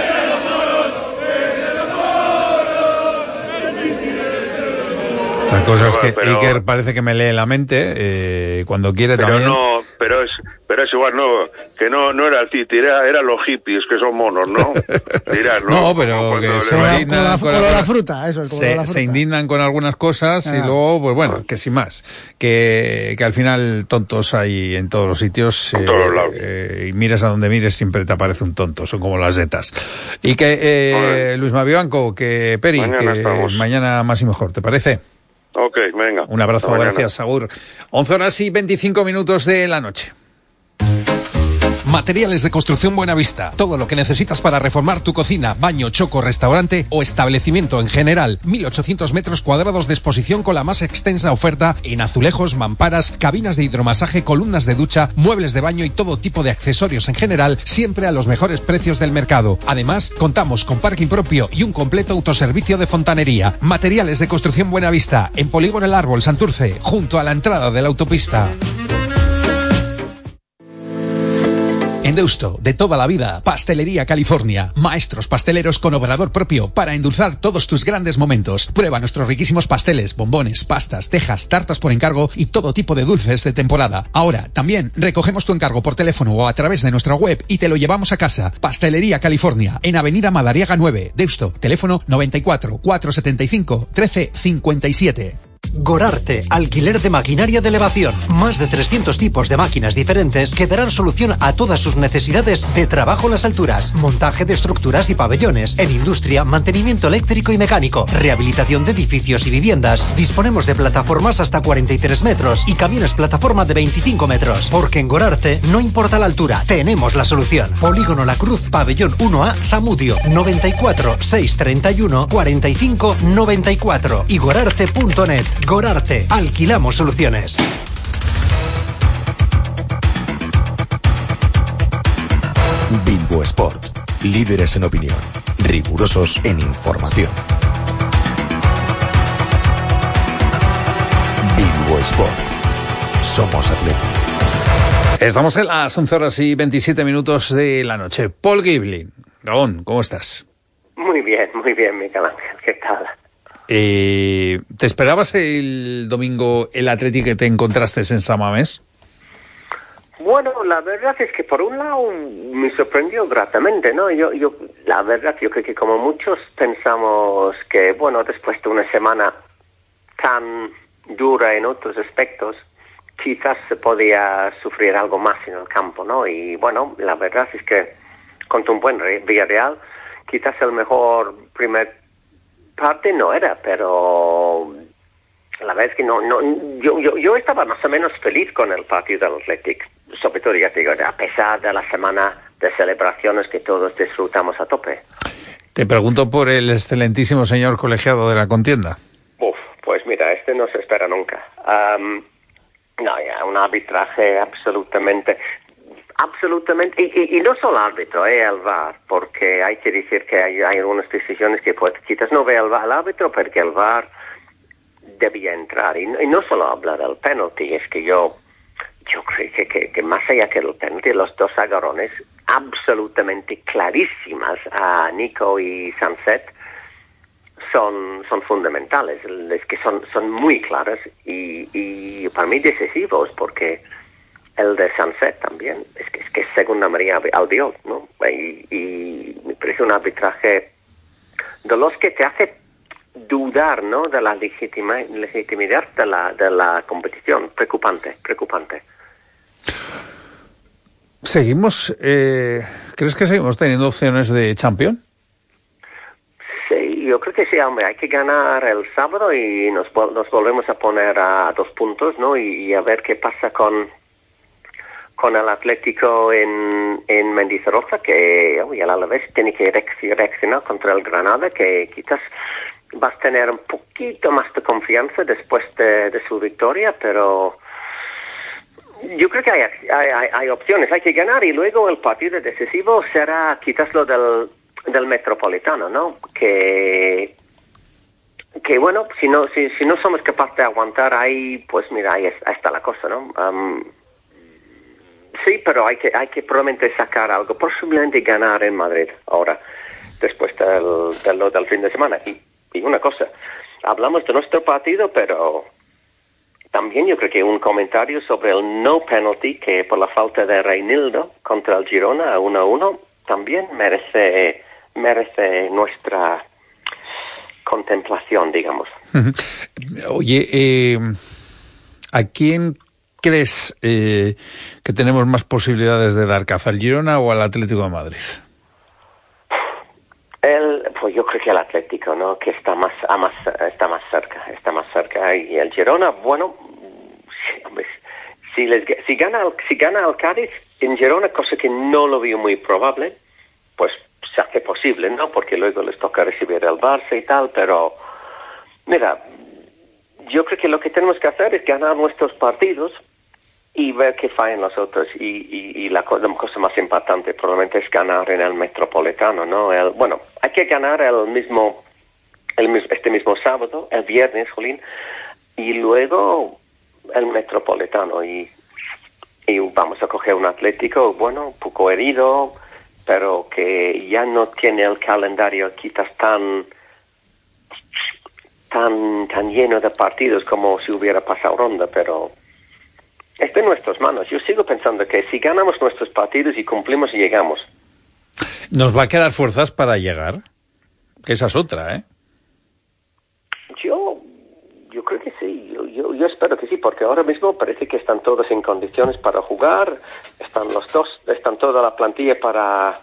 [SPEAKER 3] La cosa es que
[SPEAKER 9] pero,
[SPEAKER 3] Iker parece que me lee la mente eh, cuando quiere
[SPEAKER 9] pero
[SPEAKER 3] también.
[SPEAKER 9] No, pero es, pero es igual, no, que no, no era el Titi, era, era los hippies, que son monos, ¿no? Dirás, ¿no?
[SPEAKER 3] No, pero que se
[SPEAKER 4] Como la,
[SPEAKER 3] indignan
[SPEAKER 4] como la,
[SPEAKER 3] con
[SPEAKER 4] como la
[SPEAKER 3] algunas-
[SPEAKER 4] fruta, eso, como
[SPEAKER 3] se,
[SPEAKER 4] la fruta.
[SPEAKER 3] se indignan con algunas cosas y
[SPEAKER 4] Ah.
[SPEAKER 3] luego, pues bueno, que sin más. Que, que al final tontos hay en todos los sitios.
[SPEAKER 9] En todos lados.
[SPEAKER 3] eh, y mires a donde mires, siempre te aparece un tonto. Son como las zetas. Y que, eh,
[SPEAKER 9] Vale.
[SPEAKER 3] Luis Mavianco, que Peri,
[SPEAKER 9] Mañana
[SPEAKER 3] que
[SPEAKER 9] estamos.
[SPEAKER 3] mañana más y mejor, ¿te parece?
[SPEAKER 9] Ok, venga.
[SPEAKER 3] Un abrazo,
[SPEAKER 9] Hasta mañana.
[SPEAKER 3] gracias, Agur. once horas y veinticinco minutos de la noche.
[SPEAKER 6] Materiales de Construcción Buenavista. Todo lo que necesitas para reformar tu cocina, baño, choco, restaurante o establecimiento en general. mil ochocientos metros cuadrados de exposición con la más extensa oferta en azulejos, mamparas, cabinas de hidromasaje, columnas de ducha, muebles de baño y todo tipo de accesorios en general, siempre a los mejores precios del mercado. Además, contamos con parking propio y un completo autoservicio de fontanería. Materiales de Construcción Buenavista, en Polígono El Árbol, Santurce, junto a la entrada de la autopista. En Deusto, de toda la vida, Pastelería California. Maestros pasteleros con obrador propio para endulzar todos tus grandes momentos. Prueba nuestros riquísimos pasteles, bombones, pastas, tejas, tartas por encargo y todo tipo de dulces de temporada. Ahora, también recogemos tu encargo por teléfono o a través de nuestra web y te lo llevamos a casa. Pastelería California, en Avenida Madariaga nueve, Deusto. Teléfono noventa y cuatro, cuatrocientos setenta y cinco, trece cincuenta y siete.
[SPEAKER 10] Gorarte, alquiler de maquinaria de elevación. Más de trescientos tipos de máquinas diferentes que darán solución a todas sus necesidades de trabajo en las alturas. Montaje de estructuras y pabellones. En industria, mantenimiento eléctrico y mecánico. Rehabilitación de edificios y viviendas. Disponemos de plataformas hasta cuarenta y tres metros y camiones plataforma de veinticinco metros. Porque en Gorarte, no importa la altura, tenemos la solución. Polígono La Cruz, pabellón uno A, Zamudio. noventa y cuatro, seiscientos treinta y uno, cuarenta y cinco, noventa y cuatro. Y gorarte punto net. Gorarte, alquilamos soluciones.
[SPEAKER 2] Bilbo Sport. Líderes en opinión. Rigurosos en información. Bilbo Sport. Somos atletas.
[SPEAKER 3] Estamos en las once horas y veintisiete minutos de la noche. Paul Giblin. Gabón, ¿cómo estás?
[SPEAKER 11] Muy bien, muy bien, Miguel Ángel. ¿Qué tal?
[SPEAKER 3] Eh, ¿Te esperabas el domingo el Atleti que te encontraste en San Mamés?
[SPEAKER 11] Bueno, la verdad es que por un lado me sorprendió gratamente, ¿no? Yo, yo, la verdad, yo creo que como muchos pensamos que, bueno, después de una semana tan dura en otros aspectos, quizás se podía sufrir algo más en el campo, ¿no? Y bueno, la verdad es que contra un buen Villarreal, quizás el mejor primer parte no era, pero la verdad es que no, no yo, yo, yo estaba más o menos feliz con el partido del Athletic, sobre todo, ya te digo, a pesar de la semana de celebraciones que todos disfrutamos a tope.
[SPEAKER 3] Te pregunto por el excelentísimo señor colegiado de la contienda.
[SPEAKER 11] Uf, pues mira, este no se espera nunca. Um, no, ya, un arbitraje absolutamente... Absolutamente, y, y, y no solo árbitro, eh, el V A R, porque hay que decir que hay, hay algunas decisiones que pues, quizás no ve el, el árbitro porque el V A R debía entrar. Y, y no solo habla del penalti, es que yo yo creo que, que, que más allá que el penalti, los dos agarrones absolutamente clarísimas a Nico y Sunset son, son fundamentales, es que son, son muy claras y, y para mí decisivos, porque el de Sunset también, es que es, que es segunda María Albiol, ¿no? Y, y me parece un arbitraje de los que te hace dudar, ¿no? De la legitima, legitimidad de la, de la competición. Preocupante, preocupante.
[SPEAKER 3] ¿Seguimos, eh, crees que seguimos teniendo opciones de campeón?
[SPEAKER 11] Sí, yo creo que sí, hombre, hay que ganar el sábado y nos, nos volvemos a poner a, a dos puntos, ¿no? Y, y a ver qué pasa con... con el Atlético en, en Mendizorroza, que uy, a la vez tiene que reaccionar contra el Granada, que quizás vas a tener un poquito más de confianza después de, de su victoria, pero yo creo que hay, hay, hay opciones, hay que ganar, y luego el partido decisivo será quizás lo del, del Metropolitano, ¿no? Que... que bueno, si no si, si no somos capaces de aguantar ahí, pues mira, ahí, es, ahí está la cosa, ¿no? Um, Sí, pero hay que hay que probablemente sacar algo, posiblemente ganar en Madrid ahora, después del, del, del fin de semana. Y, y una cosa, hablamos de nuestro partido, pero también yo creo que un comentario sobre el no penalty, que por la falta de Reinildo contra el Girona a uno a uno, también merece, merece nuestra contemplación, digamos.
[SPEAKER 3] Oye, eh, ¿a quién crees eh, que tenemos más posibilidades de dar caza, al Girona o al Atlético de Madrid?
[SPEAKER 11] El, pues yo creo que el Atlético, ¿no? Que está más, a más, está más cerca, está más cerca. Y el Girona, bueno, si, si, les, si gana, si gana el Cádiz en Girona, cosa que no lo veo muy probable, pues se hace posible, ¿no? Porque luego les toca recibir el Barça y tal, pero mira, yo creo que lo que tenemos que hacer es ganar nuestros partidos y ver qué fallan los otros. Y, y, y la, co- la cosa más importante probablemente es ganar en el Metropolitano, ¿no? El, bueno, hay que ganar el mismo, el, este mismo sábado, el viernes, Jolín, y luego el Metropolitano. Y, y vamos a coger un Atlético, bueno, un poco herido, pero que ya no tiene el calendario quizás tan... tan tan lleno de partidos como si hubiera pasado ronda, pero está en nuestras manos. Yo sigo pensando que si ganamos nuestros partidos y cumplimos, llegamos.
[SPEAKER 3] ¿Nos va a quedar fuerzas para llegar? Que esa es otra, ¿eh?
[SPEAKER 11] Yo yo creo que sí, yo, yo, yo espero que sí, porque ahora mismo parece que están todos en condiciones para jugar, están los dos, están toda la plantilla para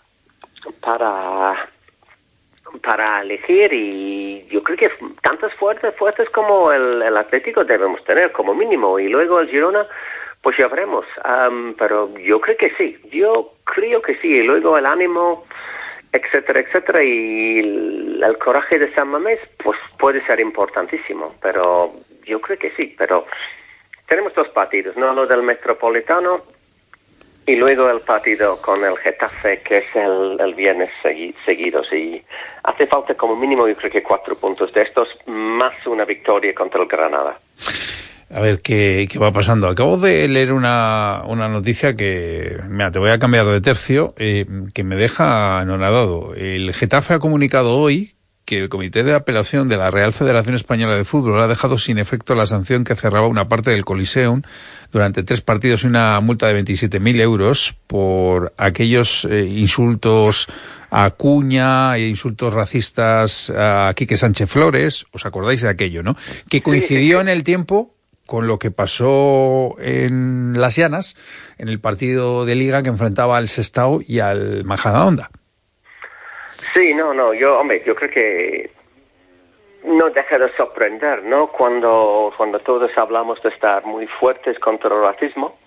[SPEAKER 11] para para elegir, y yo creo que tantas fuerzas fuertes como el, el Atlético debemos tener como mínimo, y luego el Girona pues ya veremos, um, pero yo creo que sí, yo creo que sí, y luego el ánimo, etcétera, etcétera, y el, el coraje de San Mamés pues puede ser importantísimo, pero yo creo que sí, pero tenemos dos partidos, ¿no? Lo del Metropolitano y luego el partido con el Getafe, que es el, el viernes segui, seguidos. Y hace falta como mínimo, yo creo que cuatro puntos de estos, más una victoria contra el Granada.
[SPEAKER 3] A ver, ¿qué, qué va pasando? Acabo de leer una, una noticia que, mira, te voy a cambiar de tercio, eh, que me deja anonadado. El Getafe ha comunicado hoy que el Comité de Apelación de la Real Federación Española de Fútbol ha dejado sin efecto la sanción que cerraba una parte del Coliseum durante tres partidos y una multa de veintisiete mil euros por aquellos eh, insultos a Acuña e insultos racistas a Quique Sánchez Flores. ¿Os acordáis de aquello, no? Que coincidió en el tiempo con lo que pasó en Las Llanas, en el partido de Liga que enfrentaba al Sestao y al Majadahonda.
[SPEAKER 11] Sí, no, no, yo, hombre, yo creo que no deja de sorprender, ¿no? Cuando, cuando todos hablamos de estar muy fuertes contra el racismo,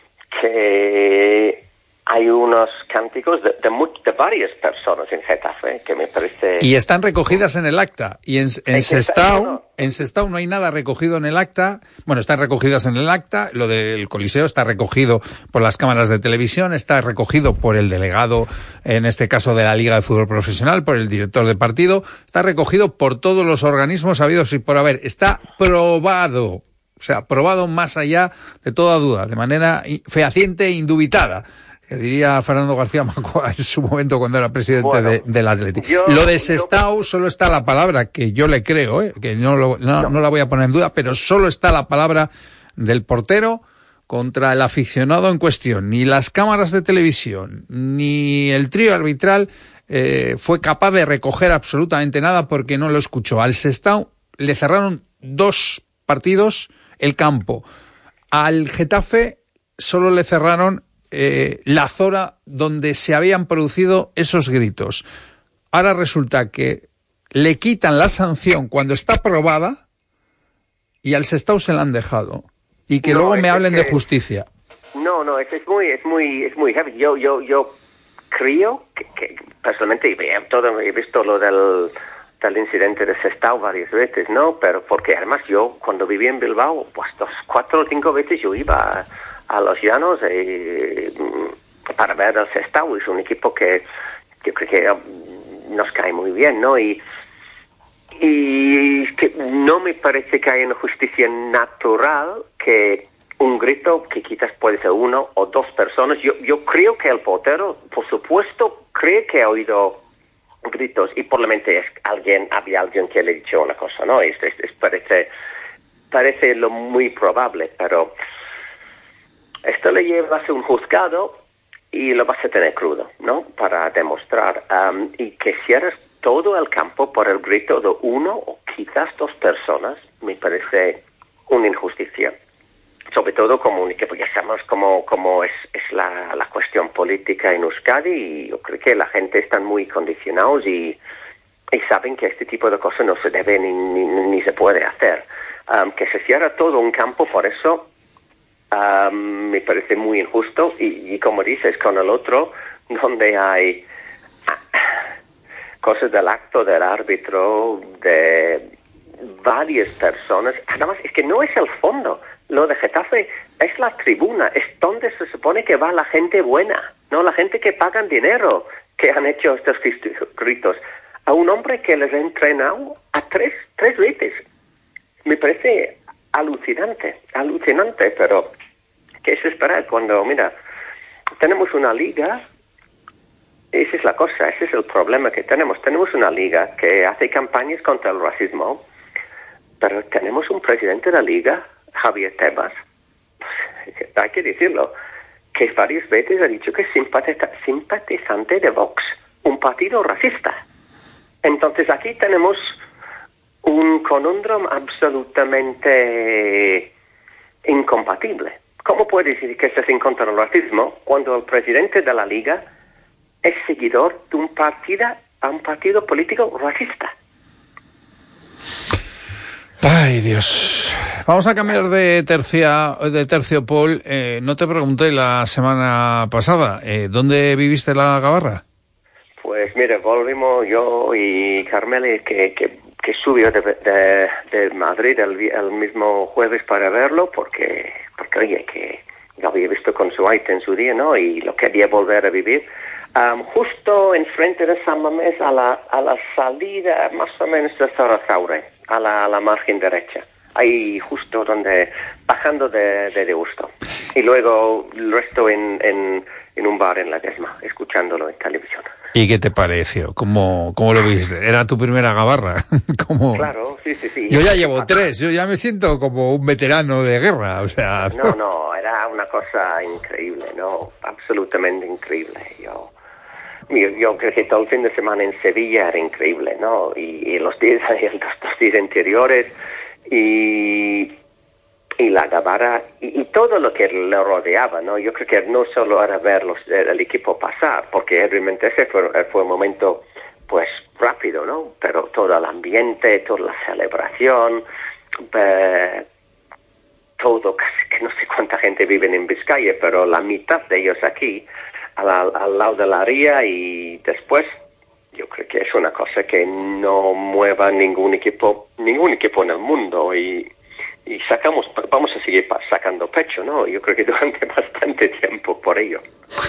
[SPEAKER 11] que hay unos cánticos de, de, much, de varias personas en Getafe, que me parece...
[SPEAKER 3] Y están recogidas en el acta. Y en, en Sestao, no, no. en Sestao no hay nada recogido en el acta. Bueno, están recogidas en el acta. Lo del Coliseo está recogido por las cámaras de televisión, está recogido por el delegado, en este caso de la Liga de Fútbol Profesional, por el director de partido. Está recogido por todos los organismos habidos y por haber. Está probado. O sea, probado más allá de toda duda, de manera fehaciente e indubitada, que diría Fernando García Macua en su momento cuando era presidente bueno, de, del Atleti. Yo, lo de Sestao, yo... solo está la palabra, que yo le creo, ¿eh? que no, lo, no, no. no la voy a poner en duda, pero solo está la palabra del portero contra el aficionado en cuestión. Ni las cámaras de televisión, ni el trío arbitral eh, fue capaz de recoger absolutamente nada porque no lo escuchó. Al Sestao le cerraron dos partidos el campo. Al Getafe solo le cerraron Eh, la zona donde se habían producido esos gritos. Ahora resulta que le quitan la sanción cuando está aprobada y al Sestao se la han dejado. Y que no, luego me hablen que... de justicia.
[SPEAKER 11] No, no, es, es muy, es muy, es muy heavy. Yo, yo, yo creo que, que personalmente he, todo, he visto lo del, del incidente de Sestao varias veces, ¿no? Pero porque además yo cuando viví en Bilbao, pues dos, cuatro o cinco veces yo iba a, a los Llanos eh, para ver el Sestao. Es un equipo que yo creo que nos cae muy bien, ¿no? Y, y que no me parece que haya una justicia natural que un grito que quizás puede ser uno o dos personas. Yo, yo creo que el portero, por supuesto, cree que ha oído gritos, y probablemente es alguien, había alguien que le dicho una cosa, ¿no? Es, es, es, parece, parece lo muy probable, pero esto le llevas a un juzgado y lo vas a tener crudo, ¿no? Para demostrar, um, y que cierres todo el campo por el grito de uno o quizás dos personas, me parece una injusticia. Sobre todo como un equipo, ya sabemos cómo, cómo es, es la, la cuestión política en Euskadi, y yo creo que la gente están muy condicionados y, y saben que este tipo de cosas no se debe ni, ni, ni se puede hacer. Um, que se cierra todo un campo por eso um, me parece muy injusto, y, y como dices, con el otro, donde hay cosas del acto del árbitro, de varias personas, además es que no es el fondo. Lo de Getafe es la tribuna, es donde se supone que va la gente buena, no la gente que pagan dinero, que han hecho estos gritos. A un hombre que les ha entrenado a tres, tres veces. Me parece alucinante, alucinante, pero ¿qué es esperar cuando, mira, tenemos una liga? Esa es la cosa, ese es el problema que tenemos. Tenemos una liga que hace campañas contra el racismo, pero tenemos un presidente de la liga, Javier Tebas, hay que decirlo, que varias veces ha dicho que es simpatiza, simpatizante de Vox, un partido racista. Entonces aquí tenemos un conundrum absolutamente incompatible. ¿Cómo puede decir que estás en contra del racismo cuando el presidente de la liga es seguidor de un partido, a un partido político racista?
[SPEAKER 3] Ay, Dios. Vamos a cambiar de tercia, de tercio, Paul. Eh, no te pregunté la semana pasada, eh, ¿dónde viviste la gabarra?
[SPEAKER 11] Pues mire, volvimos yo y Carmele, que, que, que subió de, de, de Madrid el, el mismo jueves para verlo, porque, porque oye, que lo había visto con su aita en su día, ¿no? Y lo quería volver a vivir. Um, justo enfrente de San Mamés, a la, a la salida más o menos de Zorazaure, a la, a la margen derecha, ahí justo donde, bajando de, de Deusto, y luego el resto en, en, en un bar en la Desma, escuchándolo en televisión.
[SPEAKER 3] ¿Y qué te pareció? ¿Cómo, cómo lo viste? ¿Era tu primera gabarra? ¿Cómo?
[SPEAKER 11] Claro, sí, sí, sí.
[SPEAKER 3] Yo ya llevo tres, yo ya me siento como un veterano de guerra, o sea...
[SPEAKER 11] No, no, era una cosa increíble, ¿no? Absolutamente increíble. Yo... Yo, yo creo que todo el fin de semana en Sevilla era increíble, ¿no? Y, y los días, los dos días anteriores, y, y la gabarra, y, y todo lo que le rodeaba, ¿no? Yo creo que no solo era ver los, el equipo pasar, porque realmente ese fue, fue un momento, pues, rápido, ¿no? Pero todo el ambiente, toda la celebración, eh, todo, casi que no sé cuánta gente vive en Vizcaya, pero la mitad de ellos aquí, Al, al lado de la ría, y después yo creo que es una cosa que no mueva ningún equipo ningún equipo en el mundo, y, y sacamos vamos a seguir sacando pecho, ¿no? Yo creo que durante bastante tiempo por ello.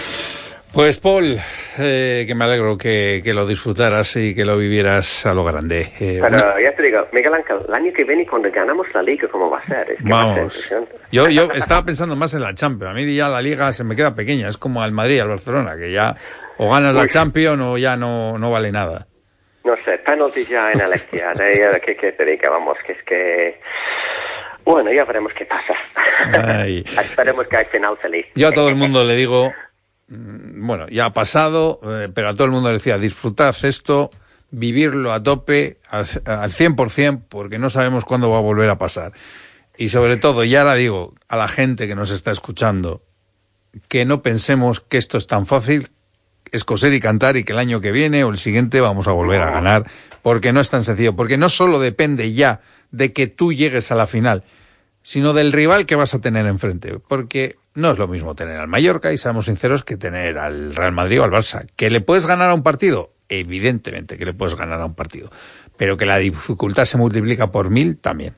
[SPEAKER 3] Pues Paul, eh, que me alegro que, que lo disfrutaras y que lo vivieras a lo grande. Eh,
[SPEAKER 11] Pero
[SPEAKER 3] una...
[SPEAKER 11] ya te digo, Miguel Ángel, el año que viene cuando ganamos la Liga, ¿cómo va a ser? Es que
[SPEAKER 3] Vamos, yo, yo estaba pensando más en la Champions. A mí ya la Liga se me queda pequeña, es como al Madrid, al Barcelona, que ya o ganas Uy. la Champions o ya no, no vale nada.
[SPEAKER 11] No sé, penalti ya en el Etihad, ¿eh? ¿Qué, qué te diga? Vamos, que es que... Bueno, ya veremos qué pasa. Esperemos que hay final feliz.
[SPEAKER 3] Yo a todo el mundo le digo... Bueno, ya ha pasado, eh, pero a todo el mundo le decía, disfrutad esto, vivirlo a tope, al, al cien por ciento, porque no sabemos cuándo va a volver a pasar. Y sobre todo, ya la digo a la gente que nos está escuchando, que no pensemos que esto es tan fácil, es coser y cantar, y que el año que viene o el siguiente vamos a volver a ganar, porque no es tan sencillo, porque no solo depende ya de que tú llegues a la final, sino del rival que vas a tener enfrente, porque no es lo mismo tener al Mallorca, y seamos sinceros, que tener al Real Madrid o al Barça. ¿Que le puedes ganar a un partido? Evidentemente que le puedes ganar a un partido, pero que la dificultad se multiplica por mil también.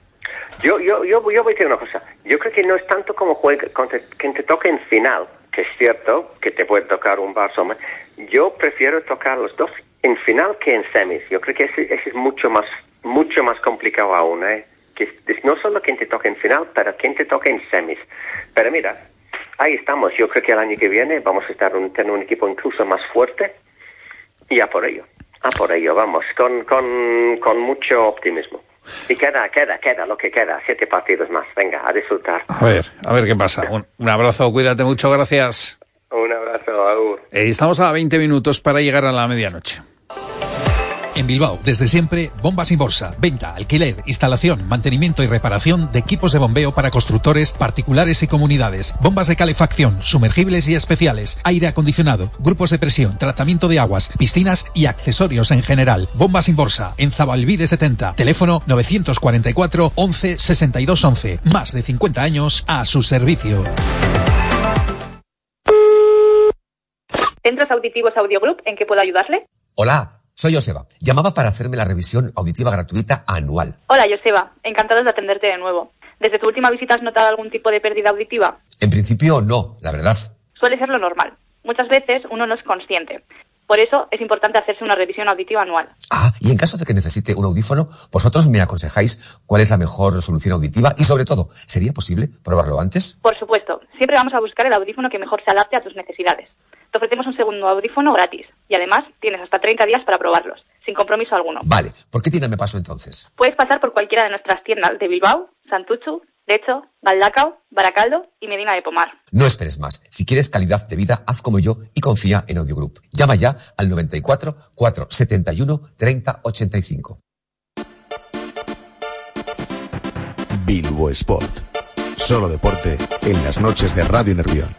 [SPEAKER 11] Yo yo yo, yo voy a decir una cosa, yo creo que no es tanto como juegue, contra, quien te toque en final, que es cierto que te puede tocar un Barça, yo prefiero tocar los dos en final que en semis. Yo creo que ese, ese es mucho más mucho más complicado aún, ¿eh? Que es no solo quien te toca en final, pero quien te toca en semis. Pero mira, ahí estamos. Yo creo que el año que viene vamos a estar un, tener un equipo incluso más fuerte, y ya por ello. A por ello, vamos, con, con, con mucho optimismo. Y queda, queda, queda lo que queda, siete partidos más. Venga, a disfrutar.
[SPEAKER 3] A ver, a ver qué pasa. Un, un abrazo, cuídate mucho, gracias.
[SPEAKER 11] Un abrazo, Agur.
[SPEAKER 3] Eh, estamos a veinte minutos para llegar a la medianoche.
[SPEAKER 6] En Bilbao, desde siempre, Bombas Inborsa. Venta, alquiler, instalación, mantenimiento y reparación de equipos de bombeo para constructores, particulares y comunidades. Bombas de calefacción, sumergibles y especiales, aire acondicionado, grupos de presión, tratamiento de aguas, piscinas y accesorios en general. Bombas Inborsa, en Zabalbide setenta. Teléfono novecientos cuarenta y cuatro, once, sesenta y dos once. Más de cincuenta años a su servicio.
[SPEAKER 12] Centros Auditivos Audio Group, ¿en qué puedo ayudarle?
[SPEAKER 13] Hola. Soy Joseba. Llamaba para hacerme la revisión auditiva gratuita anual.
[SPEAKER 12] Hola, Joseba. Encantados de atenderte de nuevo. ¿Desde tu última visita has notado algún tipo de pérdida auditiva?
[SPEAKER 13] En principio no, la verdad.
[SPEAKER 12] Suele ser lo normal. Muchas veces uno no es consciente. Por eso es importante hacerse una revisión auditiva anual.
[SPEAKER 13] Ah, y en caso de que necesite un audífono, vosotros me aconsejáis cuál es la mejor solución auditiva y, sobre todo, ¿sería posible probarlo antes?
[SPEAKER 12] Por supuesto. Siempre vamos a buscar el audífono que mejor se adapte a tus necesidades. Te ofrecemos un segundo audífono gratis y además tienes hasta treinta días para probarlos, sin compromiso alguno.
[SPEAKER 13] Vale, ¿por qué tienda me paso entonces?
[SPEAKER 12] Puedes pasar por cualquiera de nuestras tiendas de Bilbao, Santutxu, Lecho, Galdakao, Baracaldo y Medina de Pomar.
[SPEAKER 13] No esperes más. Si quieres calidad de vida, haz como yo y confía en Audio Group. Llama ya al noventa y cuatro, cuatrocientos setenta y uno, treinta ochenta y cinco.
[SPEAKER 2] Bilbo Sport. Solo deporte en las noches de Radio Nervión.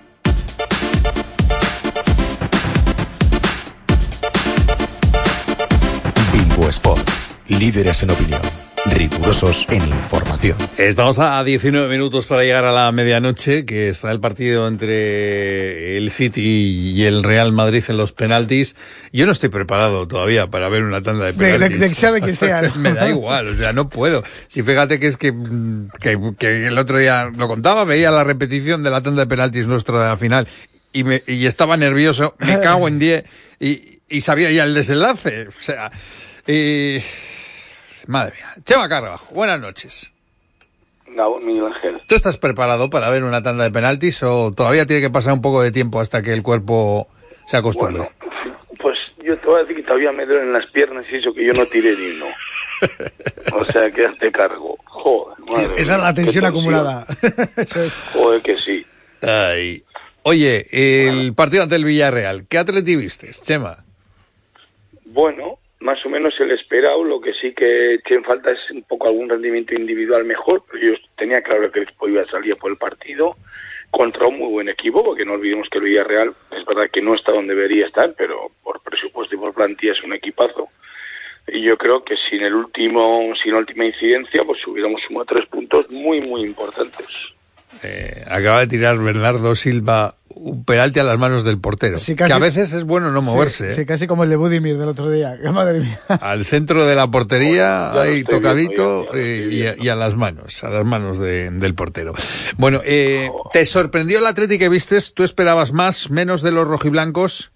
[SPEAKER 2] Bilbo Sport. Líderes en opinión. Rigurosos en información.
[SPEAKER 3] Estamos a diecinueve minutos para llegar a la medianoche, que está el partido entre el City y el Real Madrid en los penaltis. Yo no estoy preparado todavía para ver una tanda de penaltis.
[SPEAKER 4] De, de, de, sea de que sea, ¿no?
[SPEAKER 3] Me da igual, o sea, no puedo. Si fíjate que es que, que, que el otro día lo contaba, veía la repetición de la tanda de penaltis nuestra de la final y, me, y estaba nervioso, me cago en diez y, y sabía ya el desenlace. O sea, y... Madre mía. Chema Carvajo, buenas noches.
[SPEAKER 14] No, Miguel Ángel.
[SPEAKER 3] ¿Tú estás preparado para ver una tanda de penaltis o todavía tiene que pasar un poco de tiempo hasta que el cuerpo se acostumbre?
[SPEAKER 14] Bueno, pues yo te voy a decir que todavía me duelen las piernas y eso que yo no tiré ni uno. O sea, que hazte cargo. Joder, madre
[SPEAKER 4] Esa es la tensión acumulada. Eso es.
[SPEAKER 14] Joder, que sí.
[SPEAKER 3] Ay. Oye, el bueno. partido ante el Villarreal, ¿qué Atleti vistes, Chema?
[SPEAKER 14] Bueno, más o menos el esperado, lo que sí que eché en falta es un poco algún rendimiento individual mejor, pero yo tenía claro que el equipo iba a salir por el partido contra un muy buen equipo, porque no olvidemos que el Villarreal es verdad que no está donde debería estar, pero por presupuesto y por plantilla es un equipazo. Y yo creo que sin el último, sin la última incidencia, pues hubiéramos sumado tres puntos muy, muy importantes.
[SPEAKER 3] Eh, acaba de tirar Bernardo Silva un penalti a las manos del portero, sí, casi, que a veces es bueno no moverse.
[SPEAKER 4] Sí,
[SPEAKER 3] ¿eh?
[SPEAKER 4] sí, casi como el de Budimir del otro día. Madre mía.
[SPEAKER 3] Al centro de la portería, bueno, ahí tocadito,
[SPEAKER 14] viendo, ya, ya
[SPEAKER 3] eh, y, y a las manos, a las manos de, del portero. Bueno, eh, oh. ¿te sorprendió el Atleti que vistes? ¿Tú esperabas más, menos de los rojiblancos?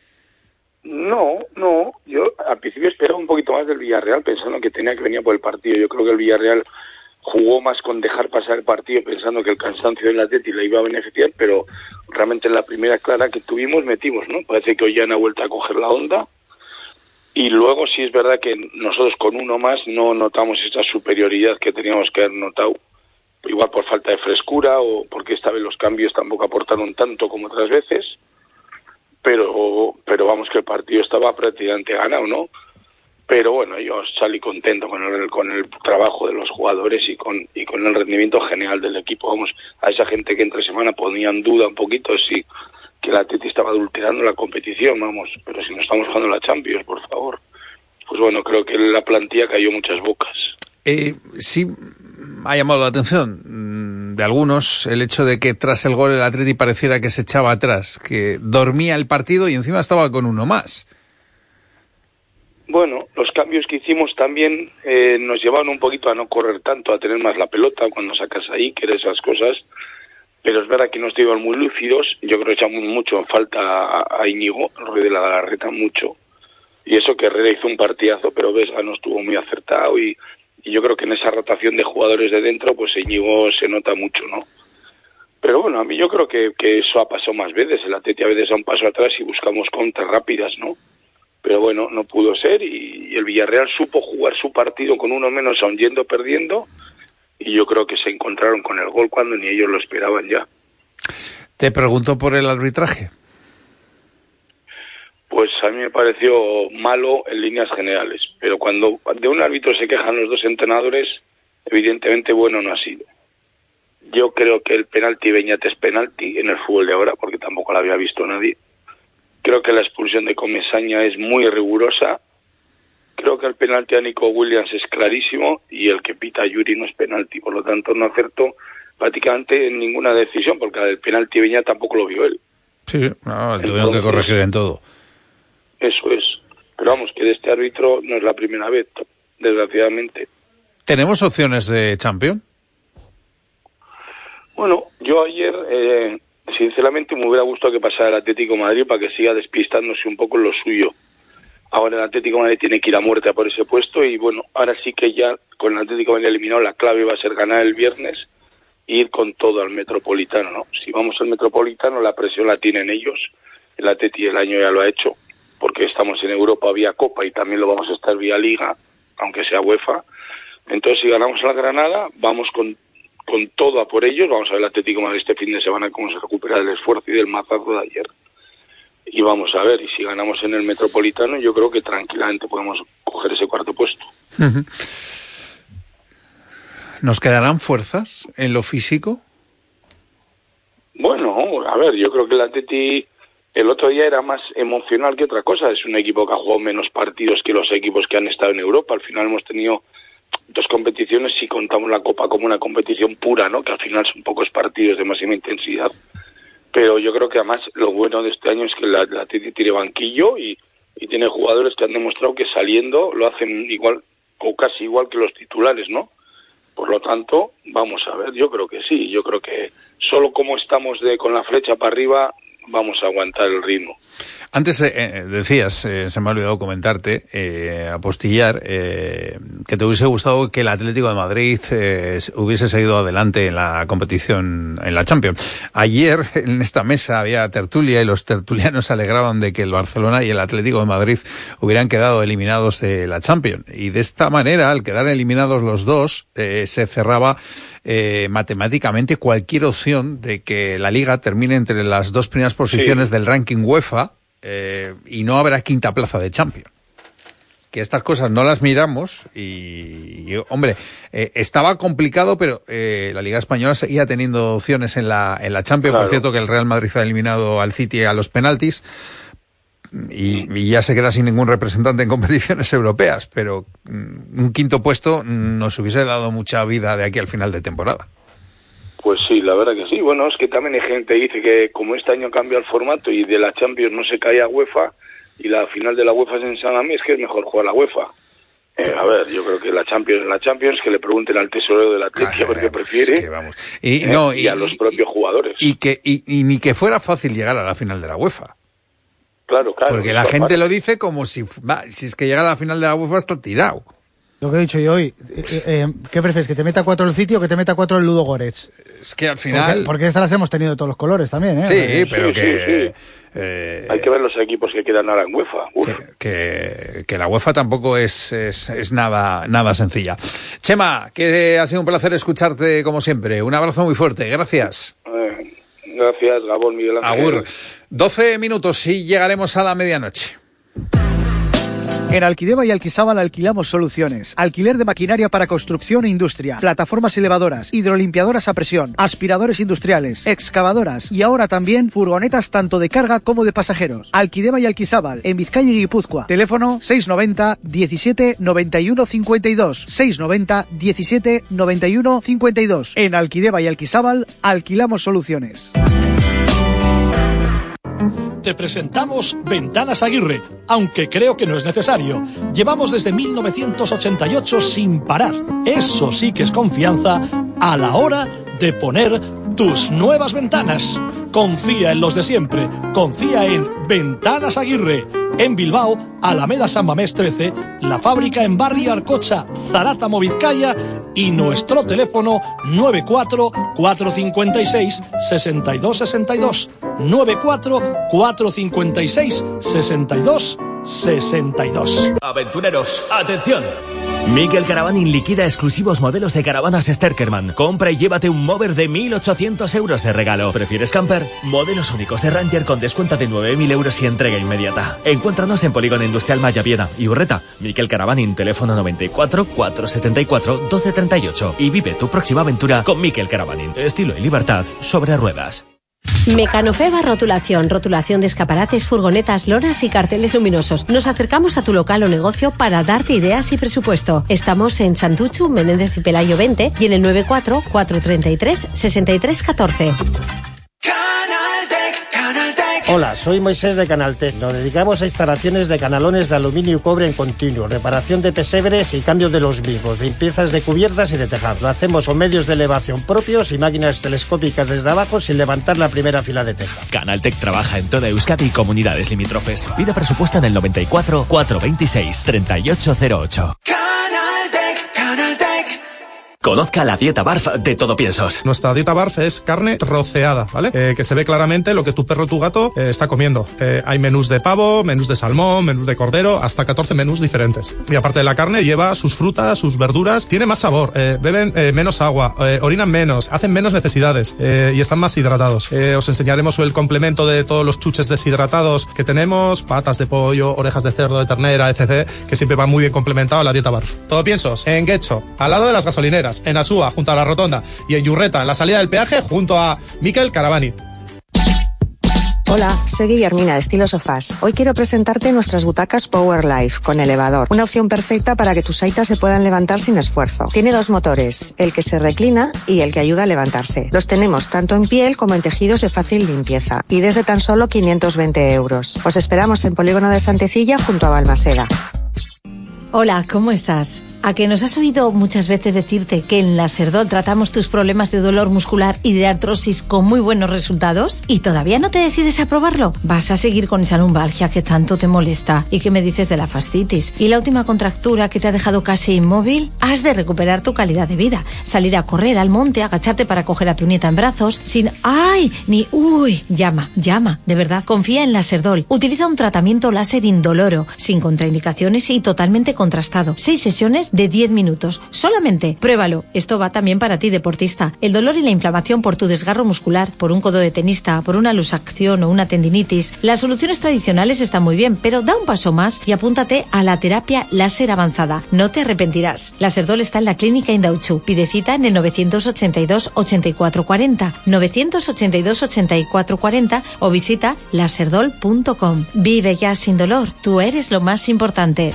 [SPEAKER 14] No, no. Yo al principio esperaba un poquito más del Villarreal, pensando que tenía que venir por el partido. Yo creo que el Villarreal jugó más con dejar pasar el partido pensando que el cansancio del Atleti le iba a beneficiar, pero realmente en la primera clara que tuvimos metimos, ¿no? Parece que hoy ya han vuelto a coger la onda y luego sí es verdad que nosotros con uno más no notamos esa superioridad que teníamos que haber notado, igual por falta de frescura o porque esta vez los cambios tampoco aportaron tanto como otras veces, pero pero vamos que el partido estaba prácticamente ganado, ¿no? Pero bueno, yo salí contento con el, con el trabajo de los jugadores y con y con el rendimiento general del equipo. Vamos, a esa gente que entre semana ponía en duda un poquito si que el Atleti estaba adulterando la competición, vamos, pero si no estamos jugando la Champions, por favor. Pues bueno, creo que la plantilla cayó muchas bocas.
[SPEAKER 3] Eh, sí, ha llamado la atención de algunos el hecho de que tras el gol el Atleti pareciera que se echaba atrás, que dormía el partido y encima estaba con uno más.
[SPEAKER 14] Bueno, los cambios que hicimos también eh, nos llevaron un poquito a no correr tanto, a tener más la pelota cuando sacas ahí, que esas cosas, pero es verdad que no estuvimos muy lúcidos. Yo creo que echamos mucho en falta a, a Íñigo, el Rey de la Galarreta, mucho, y eso que Herrera hizo un partidazo, pero Vesga no estuvo muy acertado y, y yo creo que en esa rotación de jugadores de dentro, pues Íñigo se nota mucho, ¿no? Pero bueno, a mí yo creo que, que eso ha pasado más veces, el Atleti a veces da un paso atrás y buscamos contras rápidas, ¿no? pero bueno, no pudo ser y, y el Villarreal supo jugar su partido con uno menos, aun yendo perdiendo, y yo creo que se encontraron con el gol cuando ni ellos lo esperaban ya.
[SPEAKER 3] Te pregunto por el arbitraje.
[SPEAKER 14] Pues a mí me pareció malo en líneas generales, pero cuando de un árbitro se quejan los dos entrenadores, evidentemente bueno no ha sido. Yo creo que el penalti Beñat es penalti en el fútbol de ahora, porque tampoco lo había visto nadie. Creo que la expulsión de Comesaña es muy rigurosa. Creo que el penalti a Nico Williams es clarísimo y el que pita a Yuri no es penalti. Por lo tanto, no acertó prácticamente en ninguna decisión, porque el penalti Beñat tampoco lo vio él.
[SPEAKER 3] Sí, no, tuvieron que corregir en todo.
[SPEAKER 14] Eso es. Pero vamos, que de este árbitro no es la primera vez, desgraciadamente.
[SPEAKER 3] ¿Tenemos opciones de Champions?
[SPEAKER 14] Bueno, yo ayer, eh, sinceramente, me hubiera gustado que pasara el Atlético de Madrid para que siga despistándose un poco en lo suyo. Ahora el Atlético de Madrid tiene que ir a muerte a por ese puesto y bueno, ahora sí que ya con el Atlético de Madrid eliminado, la clave va a ser ganar el viernes e ir con todo al Metropolitano, ¿no? Si vamos al Metropolitano, la presión la tienen ellos. El Atleti el año ya lo ha hecho, porque estamos en Europa vía Copa y también lo vamos a estar vía Liga, aunque sea UEFA. Entonces, si ganamos a la Granada, vamos con con todo a por ellos. Vamos a ver el Atlético de Madrid este fin de semana cómo se recupera del esfuerzo y del mazazo de ayer. Y vamos a ver, y si ganamos en el Metropolitano, yo creo que tranquilamente podemos coger ese cuarto puesto.
[SPEAKER 3] Uh-huh. ¿Nos quedarán fuerzas en lo físico?
[SPEAKER 14] Bueno, a ver, yo creo que el Atleti el otro día era más emocional que otra cosa. Es un equipo que ha jugado menos partidos que los equipos que han estado en Europa. Al final hemos tenido dos competiciones, si contamos la Copa como una competición pura, ¿no? Que al final son pocos partidos de máxima intensidad. Pero yo creo que además lo bueno de este año es que la Atleti tiene banquillo y, y tiene jugadores que han demostrado que saliendo lo hacen igual o casi igual que los titulares, ¿no? Por lo tanto, vamos a ver, yo creo que sí, yo creo que solo como estamos de con la flecha para arriba vamos a aguantar el ritmo.
[SPEAKER 3] Antes eh, decías, eh, se me ha olvidado comentarte, eh, apostillar, eh, que te hubiese gustado que el Atlético de Madrid eh, hubiese seguido adelante en la competición, en la Champions. Ayer en esta mesa había tertulia y los tertulianos se alegraban de que el Barcelona y el Atlético de Madrid hubieran quedado eliminados de la Champions. Y de esta manera, al quedar eliminados los dos, eh, se cerraba Eh, matemáticamente cualquier opción de que la Liga termine entre las dos primeras posiciones sí. del ranking UEFA eh, y no habrá quinta plaza de Champions. Que estas cosas no las miramos y, y hombre, eh, estaba complicado, pero eh, la Liga Española seguía teniendo opciones en la en la Champions. Claro. Por cierto, que el Real Madrid ha eliminado al City a los penaltis. Y, y ya se queda sin ningún representante en competiciones europeas, pero un quinto puesto nos hubiese dado mucha vida de aquí al final de temporada.
[SPEAKER 14] Pues sí, la verdad que sí. Bueno, es que también hay gente que dice que como este año cambia el formato y de la Champions no se cae a UEFA y la final de la UEFA es en San Mamés, que es mejor jugar la UEFA. Eh, a ver, yo creo que la Champions, la Champions, que le pregunten al tesorero del Atlético por qué prefiere,
[SPEAKER 3] es que vamos. Y,
[SPEAKER 14] eh,
[SPEAKER 3] no,
[SPEAKER 14] y,
[SPEAKER 3] y
[SPEAKER 14] a los propios jugadores.
[SPEAKER 3] Y que y, y ni que fuera fácil llegar a la final de la UEFA.
[SPEAKER 14] Claro, claro.
[SPEAKER 3] Porque la gente lo dice como si, va, si es que llega a la final de la UEFA está tirado.
[SPEAKER 4] Lo que he dicho yo hoy, eh, eh, ¿qué prefieres? ¿Que te meta cuatro el City o que te meta cuatro el Ludo Goretz?
[SPEAKER 3] Es que al final...
[SPEAKER 4] Porque, porque estas las hemos tenido de todos los colores también, ¿eh?
[SPEAKER 3] Sí,
[SPEAKER 4] eh,
[SPEAKER 3] pero
[SPEAKER 14] sí,
[SPEAKER 3] que...
[SPEAKER 14] Sí, sí.
[SPEAKER 3] Eh,
[SPEAKER 14] Hay que ver los equipos que quedan ahora en UEFA.
[SPEAKER 3] Que, que, que la UEFA tampoco es, es, es nada, nada sencilla. Chema, que ha sido un placer escucharte como siempre. Un abrazo muy fuerte, gracias.
[SPEAKER 14] Eh, gracias, Gabón, Miguel Ángel.
[SPEAKER 3] Agur. doce minutos y llegaremos a la medianoche.
[SPEAKER 7] En Alquideva y Alquisábal alquilamos soluciones. Alquiler de maquinaria para construcción e industria, plataformas elevadoras, hidrolimpiadoras a presión, aspiradores industriales, excavadoras y ahora también furgonetas tanto de carga como de pasajeros. Alquideva y Alquisábal, en Vizcaya y Guipúzcoa. Teléfono seiscientos noventa, diecisiete, noventa y uno, cincuenta y dos. seiscientos noventa, diecisiete, noventa y uno, cincuenta y dos. En Alquideva y Alquisábal alquilamos soluciones.
[SPEAKER 8] Te presentamos Ventanas Aguirre, aunque creo que no es necesario. Llevamos desde mil novecientos ochenta y ocho sin parar. Eso sí que es confianza a la hora de poner tus nuevas ventanas. Confía en los de siempre. Confía en Ventanas Aguirre. En Bilbao, Alameda San Mamés trece, la fábrica en Barrio Arcocha, Zarátamo, Vizcaya, y nuestro teléfono nueve cuatro, cuatro cinco seis, seis dos seis dos, nueve cuatro, cuatro cinco seis, seis dos sesenta y dos.
[SPEAKER 15] Aventureros, atención. Mikel Caravaning liquida exclusivos modelos de caravanas Sterkerman. Compra y llévate un mover de mil ochocientos euros de regalo. ¿Prefieres camper? Modelos únicos de Ranger con descuento de nueve mil euros y entrega inmediata. Encuéntranos en Polígono Industrial Maya Viena y Urreta. Mikel Caravaning, teléfono noventa y cuatro, cuatrocientos setenta y cuatro, doce treinta y ocho. Y vive tu próxima aventura con Mikel Caravaning. Estilo y libertad sobre ruedas.
[SPEAKER 16] Mecanofeba Rotulación, rotulación de escaparates, furgonetas, lonas y carteles luminosos. Nos acercamos a tu local o negocio para darte ideas y presupuesto. Estamos en Santuchu, Menéndez y Pelayo veinte y en el noventa y cuatro, cuatrocientos treinta y tres, sesenta y tres catorce.
[SPEAKER 17] Hola, soy Moisés de Canaltech. Nos dedicamos a instalaciones de canalones de aluminio y cobre en continuo, reparación de pesebres y cambio de los mismos, limpiezas de cubiertas y de tejados. Lo hacemos con medios de elevación propios y máquinas telescópicas desde abajo sin levantar la primera fila de teja.
[SPEAKER 15] Canaltech trabaja en toda Euskadi y comunidades limítrofes. Pide presupuesto en el noventa y cuatro, cuatrocientos veintiséis, treinta y ocho cero ocho.
[SPEAKER 1] Canaltech, Canaltech.
[SPEAKER 15] Conozca la dieta Barf de Todo Piensos.
[SPEAKER 18] Nuestra dieta Barf es carne troceada, ¿vale? Eh, que se ve claramente lo que tu perro o tu gato eh, está comiendo. Eh, hay menús de pavo, menús de salmón, menús de cordero, hasta catorce menús diferentes. Y aparte de la carne, lleva sus frutas, sus verduras, tiene más sabor, eh, beben eh, menos agua, eh, orinan menos, hacen menos necesidades eh, y están más hidratados. Eh, os enseñaremos el complemento de todos los chuches deshidratados que tenemos, patas de pollo, orejas de cerdo, de ternera, etcétera, que siempre va muy bien complementado a la dieta Barf. Todo Piensos, en Guecho, al lado de las gasolineras, en Asúa, junto a la Rotonda, y en Yurreta, en la salida del peaje, junto a Mikel Caravaning.
[SPEAKER 19] Hola, soy Guillermina de Estilo Sofás. Hoy quiero presentarte nuestras butacas Power Life con elevador. Una opción perfecta para que tus aitas se puedan levantar sin esfuerzo. Tiene dos motores, el que se reclina y el que ayuda a levantarse. Los tenemos tanto en piel como en tejidos de fácil limpieza y desde tan solo quinientos veinte euros. Os esperamos en Polígono de Santecilla junto a Balmaseda.
[SPEAKER 16] Hola, ¿cómo estás? ¿A que nos has oído muchas veces decirte que en Laserdol tratamos tus problemas de dolor muscular y de artrosis con muy buenos resultados? ¿Y todavía no te decides a probarlo? ¿Vas a seguir con esa lumbalgia que tanto te molesta? ¿Y qué me dices de la fascitis? ¿Y la última contractura que te ha dejado casi inmóvil? Has de recuperar tu calidad de vida. Salir a correr al monte, agacharte para coger a tu nieta en brazos, sin ¡ay! ni ¡uy! Llama, llama, de verdad, confía en Laserdol. Utiliza un tratamiento láser indoloro, sin contraindicaciones y totalmente contrastado. Seis sesiones de diez minutos. Solamente pruébalo. Esto va también para ti, deportista. El dolor y la inflamación por tu desgarro muscular, por un codo de tenista, por una luxación o una tendinitis. Las soluciones tradicionales están muy bien, pero da un paso más y apúntate a la terapia láser avanzada. No te arrepentirás. Laserdol está en la clínica Indauchu. Pide cita en el novecientos ochenta y dos, ochenta y cuatro cuarenta, novecientos ochenta y dos, ochenta y cuatro cuarenta o visita laserdol punto com. Vive ya sin dolor. Tú eres lo más importante.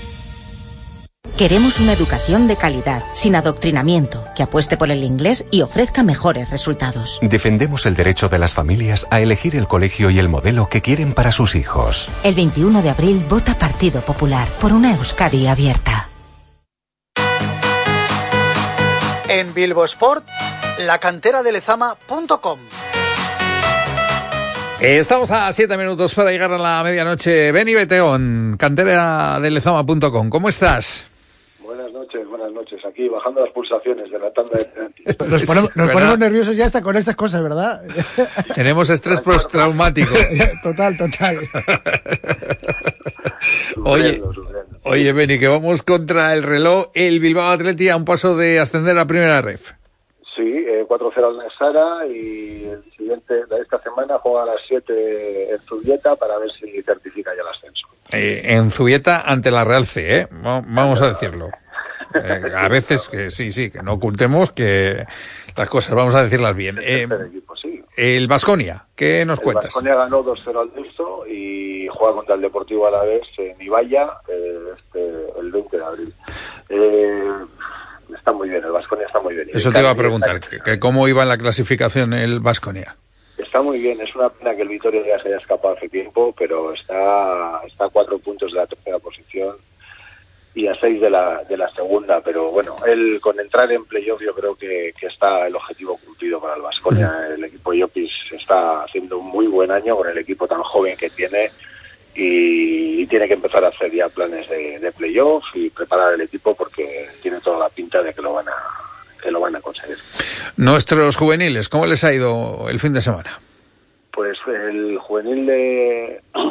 [SPEAKER 20] Queremos una educación de calidad, sin adoctrinamiento, que apueste por el inglés y ofrezca mejores resultados.
[SPEAKER 21] Defendemos el derecho de las familias a elegir el colegio y el modelo que quieren para sus hijos.
[SPEAKER 20] El veintiuno de abril vota Partido Popular por una Euskadi abierta.
[SPEAKER 7] En Bilbo Sport, la cantera de lezama punto com.
[SPEAKER 3] Estamos a siete minutos para llegar a la medianoche. Beni Beteón, cantera de lezama punto com. ¿Cómo estás?
[SPEAKER 22] Buenas noches, buenas noches. Aquí bajando las pulsaciones de la tanda de penaltis.
[SPEAKER 4] Nos ponemos, nos ponemos nerviosos ya hasta con estas cosas, ¿verdad?
[SPEAKER 3] Tenemos estrés postraumático.
[SPEAKER 4] Total, total.
[SPEAKER 3] Oye, oye, Beni, que vamos contra el reloj. El Bilbao Athletic a un paso de ascender a primera ref.
[SPEAKER 22] Sí, eh, cuatro cero al Nesara y el siguiente de esta semana juega a las siete en Zubieta para ver si certifica ya el ascenso.
[SPEAKER 3] Eh, en Zubieta ante la Real C, ¿eh? Vamos a decirlo. Eh, a veces que sí, sí, que no ocultemos que las cosas, vamos a decirlas bien. Eh,
[SPEAKER 22] equipo, sí.
[SPEAKER 3] El Baskonia, ¿qué nos
[SPEAKER 22] el
[SPEAKER 3] cuentas?
[SPEAKER 22] El Baskonia ganó dos cero al Deusto y juega contra el Deportivo Alavés en Ibaya eh, este, el veinte de abril. Eh, está muy bien, el Baskonia está muy bien.
[SPEAKER 3] Eso te iba a preguntar, que, que cómo iba en la clasificación el Baskonia.
[SPEAKER 22] Está muy bien, es una pena que el Vitoria ya se haya escapado hace tiempo, pero está, está a cuatro puntos de la tercera posición y a seis de la de la segunda, pero bueno, él con entrar en playoff yo creo que, que está el objetivo cumplido para el Baskonia. El equipo Llopis está haciendo un muy buen año con el equipo tan joven que tiene y, y tiene que empezar a hacer ya planes de, de playoff y preparar el equipo porque tiene toda la pinta de que lo van a que lo van a conseguir.
[SPEAKER 3] Nuestros juveniles, ¿cómo les ha ido el fin de semana?
[SPEAKER 22] Pues el juvenil de, de Sonia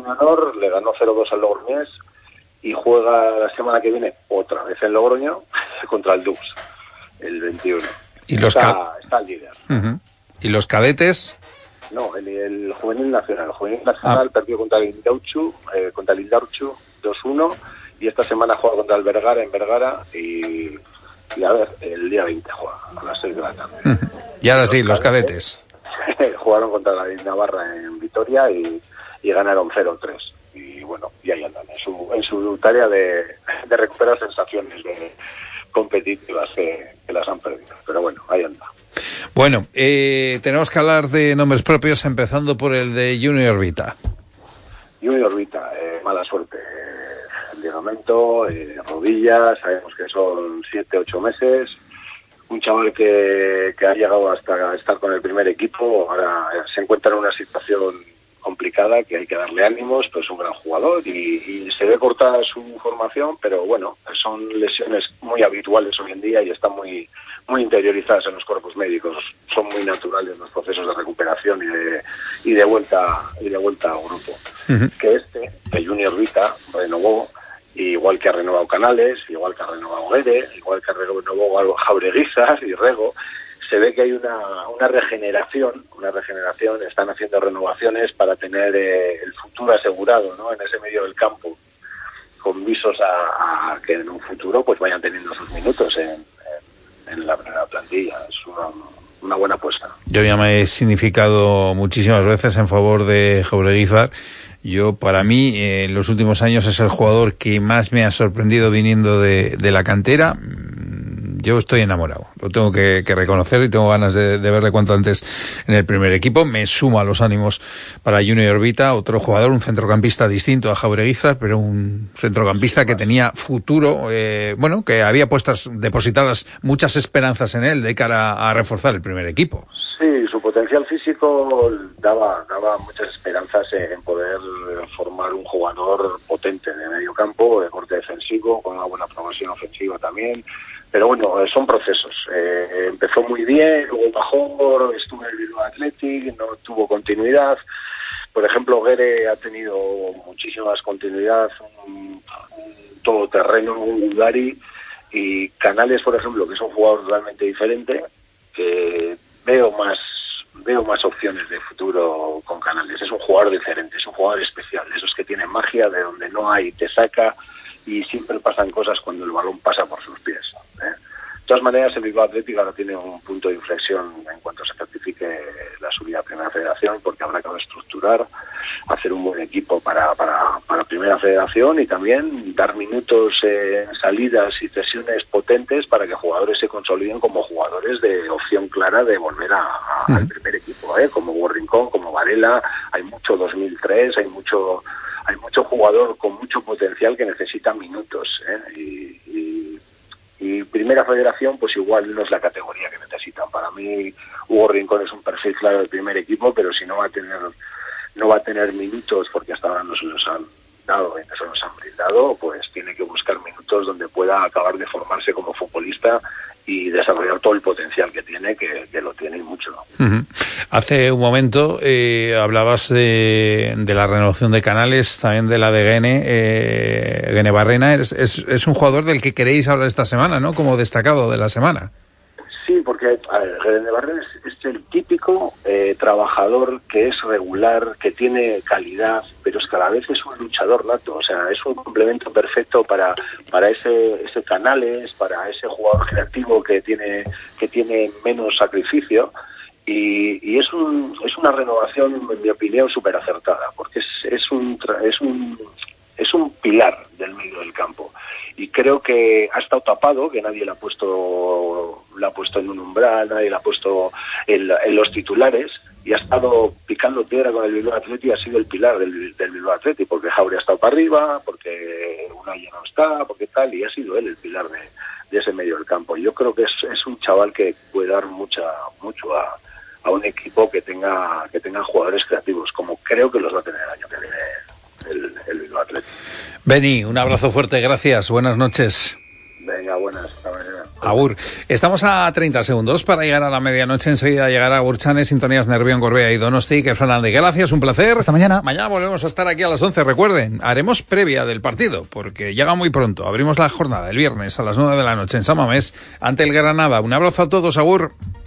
[SPEAKER 22] premio honor, le ganó cero dos al Logroñés y juega la semana que viene otra vez en Logroño contra el Dux, el veintiuno.
[SPEAKER 3] ¿Y los
[SPEAKER 22] está,
[SPEAKER 3] ca-
[SPEAKER 22] está el líder.
[SPEAKER 3] Uh-huh. ¿Y los cadetes?
[SPEAKER 22] No, el, el Juvenil Nacional. El Juvenil Nacional ah. perdió contra el Indautxu, eh, contra el Indautxu dos uno, y esta semana juega contra el Vergara en Vergara y, y a ver, el día veinte juega a las seis de la tarde.
[SPEAKER 3] Uh-huh. Y ahora los sí, los cadetes.
[SPEAKER 22] cadetes jugaron contra la Navarra en Vitoria y, y ganaron cero tres. Y bueno, y ahí andan, en su, en su tarea de, de recuperar sensaciones de competitivas que, que las han perdido. Pero bueno, ahí anda.
[SPEAKER 3] Bueno, eh, tenemos que hablar de nombres propios, empezando por el de Junior Vita.
[SPEAKER 22] Junior Vita, eh, mala suerte. Eh, el ligamento, eh, rodillas, sabemos que son siete, ocho meses. Un chaval que, que ha llegado hasta estar con el primer equipo, ahora se encuentra en una situación complicada, que hay que darle ánimos, pero es un gran jugador y, y se ve cortada su formación, pero bueno, son lesiones muy habituales hoy en día y están muy muy interiorizadas en los cuerpos médicos, son muy naturales los procesos de recuperación y de, y de vuelta y de vuelta al grupo. Uh-huh. Que este, que Junior Vita renovó, igual que ha renovado Canales, igual que ha renovado Guede, igual que ha renovado Jaureguizar y Rego, se ve que hay una, una regeneración, una regeneración, están haciendo renovaciones para tener eh, el futuro asegurado, ¿no?, en ese medio del campo, con visos a, a que en un futuro pues vayan teniendo sus minutos en, en, en la primera plantilla. Es una, una buena apuesta.
[SPEAKER 3] Yo ya me he significado muchísimas veces en favor de Jaureguizar. Yo, para mí, eh, en los últimos años es el jugador que más me ha sorprendido viniendo de, de la cantera. Yo estoy enamorado, lo tengo que, que reconocer y tengo ganas de, de verle cuanto antes en el primer equipo. Me suma los ánimos para Junior Vita, otro jugador, un centrocampista distinto a Jaureguizar, pero un centrocampista que tenía futuro, eh, bueno, que había puestas depositadas muchas esperanzas en él de cara a reforzar el primer equipo.
[SPEAKER 22] Sí, su potencial físico daba, daba muchas esperanzas en poder formar un jugador potente de medio campo, de corte defensivo, con una buena progresión ofensiva también. Pero bueno, son procesos. Eh, empezó muy bien, luego bajó, estuvo en el Bilbao Athletic, no tuvo continuidad. Por ejemplo, Guede ha tenido muchísimas continuidad, un, un todoterreno, un Udari, y Canales, por ejemplo, que es un jugador realmente diferente, que veo más veo más opciones de futuro con Canales. Es un jugador diferente, es un jugador especial, esos que tienen magia, de donde no hay, te saca, y siempre pasan cosas cuando el balón pasa por sus pies. ¿eh? De todas maneras, el Bilbao Athletic ahora tiene un punto de inflexión en cuanto se certifique la subida a Primera Federación, porque habrá que reestructurar, hacer un buen equipo para, para, para Primera Federación y también dar minutos en eh, salidas y sesiones potentes para que jugadores se consoliden como jugadores de opción clara de volver a, a, al primer equipo, ¿eh? como Hugo Rincón, como Varela. Hay mucho dos mil tres, hay mucho hay mucho jugador con mucho potencial que necesita minutos, ¿eh? y, y, y Primera Federación pues igual no es la categoría que necesitan. Para mí Hugo Rincón es un perfil claro del primer equipo, pero si no va a tener no va a tener minutos, porque hasta ahora no se los han dado y no se los han brindado, pues tiene que buscar minutos donde pueda acabar de formarse como futbolista y desarrollar todo el potencial que tiene, que, que lo tiene y mucho.
[SPEAKER 3] Uh-huh. Hace un momento eh, hablabas de, de la renovación de Canales, también de la de Guene, eh, Guene Barrena. Es, es, es un jugador del que queréis hablar esta semana, ¿no?, como destacado de la semana.
[SPEAKER 22] Sí, porque a ver, Guene Barrena es, es el típico eh, trabajador que es regular, que tiene calidad, pero es que a la vez es un luchador nato. O sea, es un complemento perfecto para para ese ese Canales, para ese jugador creativo que tiene que tiene menos sacrificio. Y, y es un es una renovación, en mi opinión, súper acertada, porque es es un es un es un pilar del medio del campo. Y creo que ha estado tapado, que nadie le ha puesto le ha puesto en un umbral, nadie le ha puesto en, en los titulares, y ha estado picando piedra con el Bilbao Athletic, y ha sido el pilar del, del Bilbao Athletic, porque Jaure ha estado para arriba, porque Unai ya no está, porque tal, y ha sido él el pilar de, de ese medio del campo. Y yo creo que es, es un chaval que puede dar mucha mucho a, a un equipo que tenga que tenga jugadores creativos, como creo que los va a tener el año que viene el, el Bilbao Athletic.
[SPEAKER 3] Beni, un abrazo fuerte, gracias, buenas noches.
[SPEAKER 22] Venga, buenas, hasta mañana.
[SPEAKER 3] Agur. Estamos a treinta segundos para llegar a la medianoche. Enseguida llegará Burchanes, Sintonías Nervión, Gorbea y Donosti, que Fernández. Gracias, un placer.
[SPEAKER 4] Hasta mañana.
[SPEAKER 3] Mañana volvemos a estar aquí a las once. Recuerden, haremos previa del partido, porque llega muy pronto. Abrimos la jornada el viernes a las nueve de la noche en San Mamés ante el Granada. Un abrazo a todos, agur.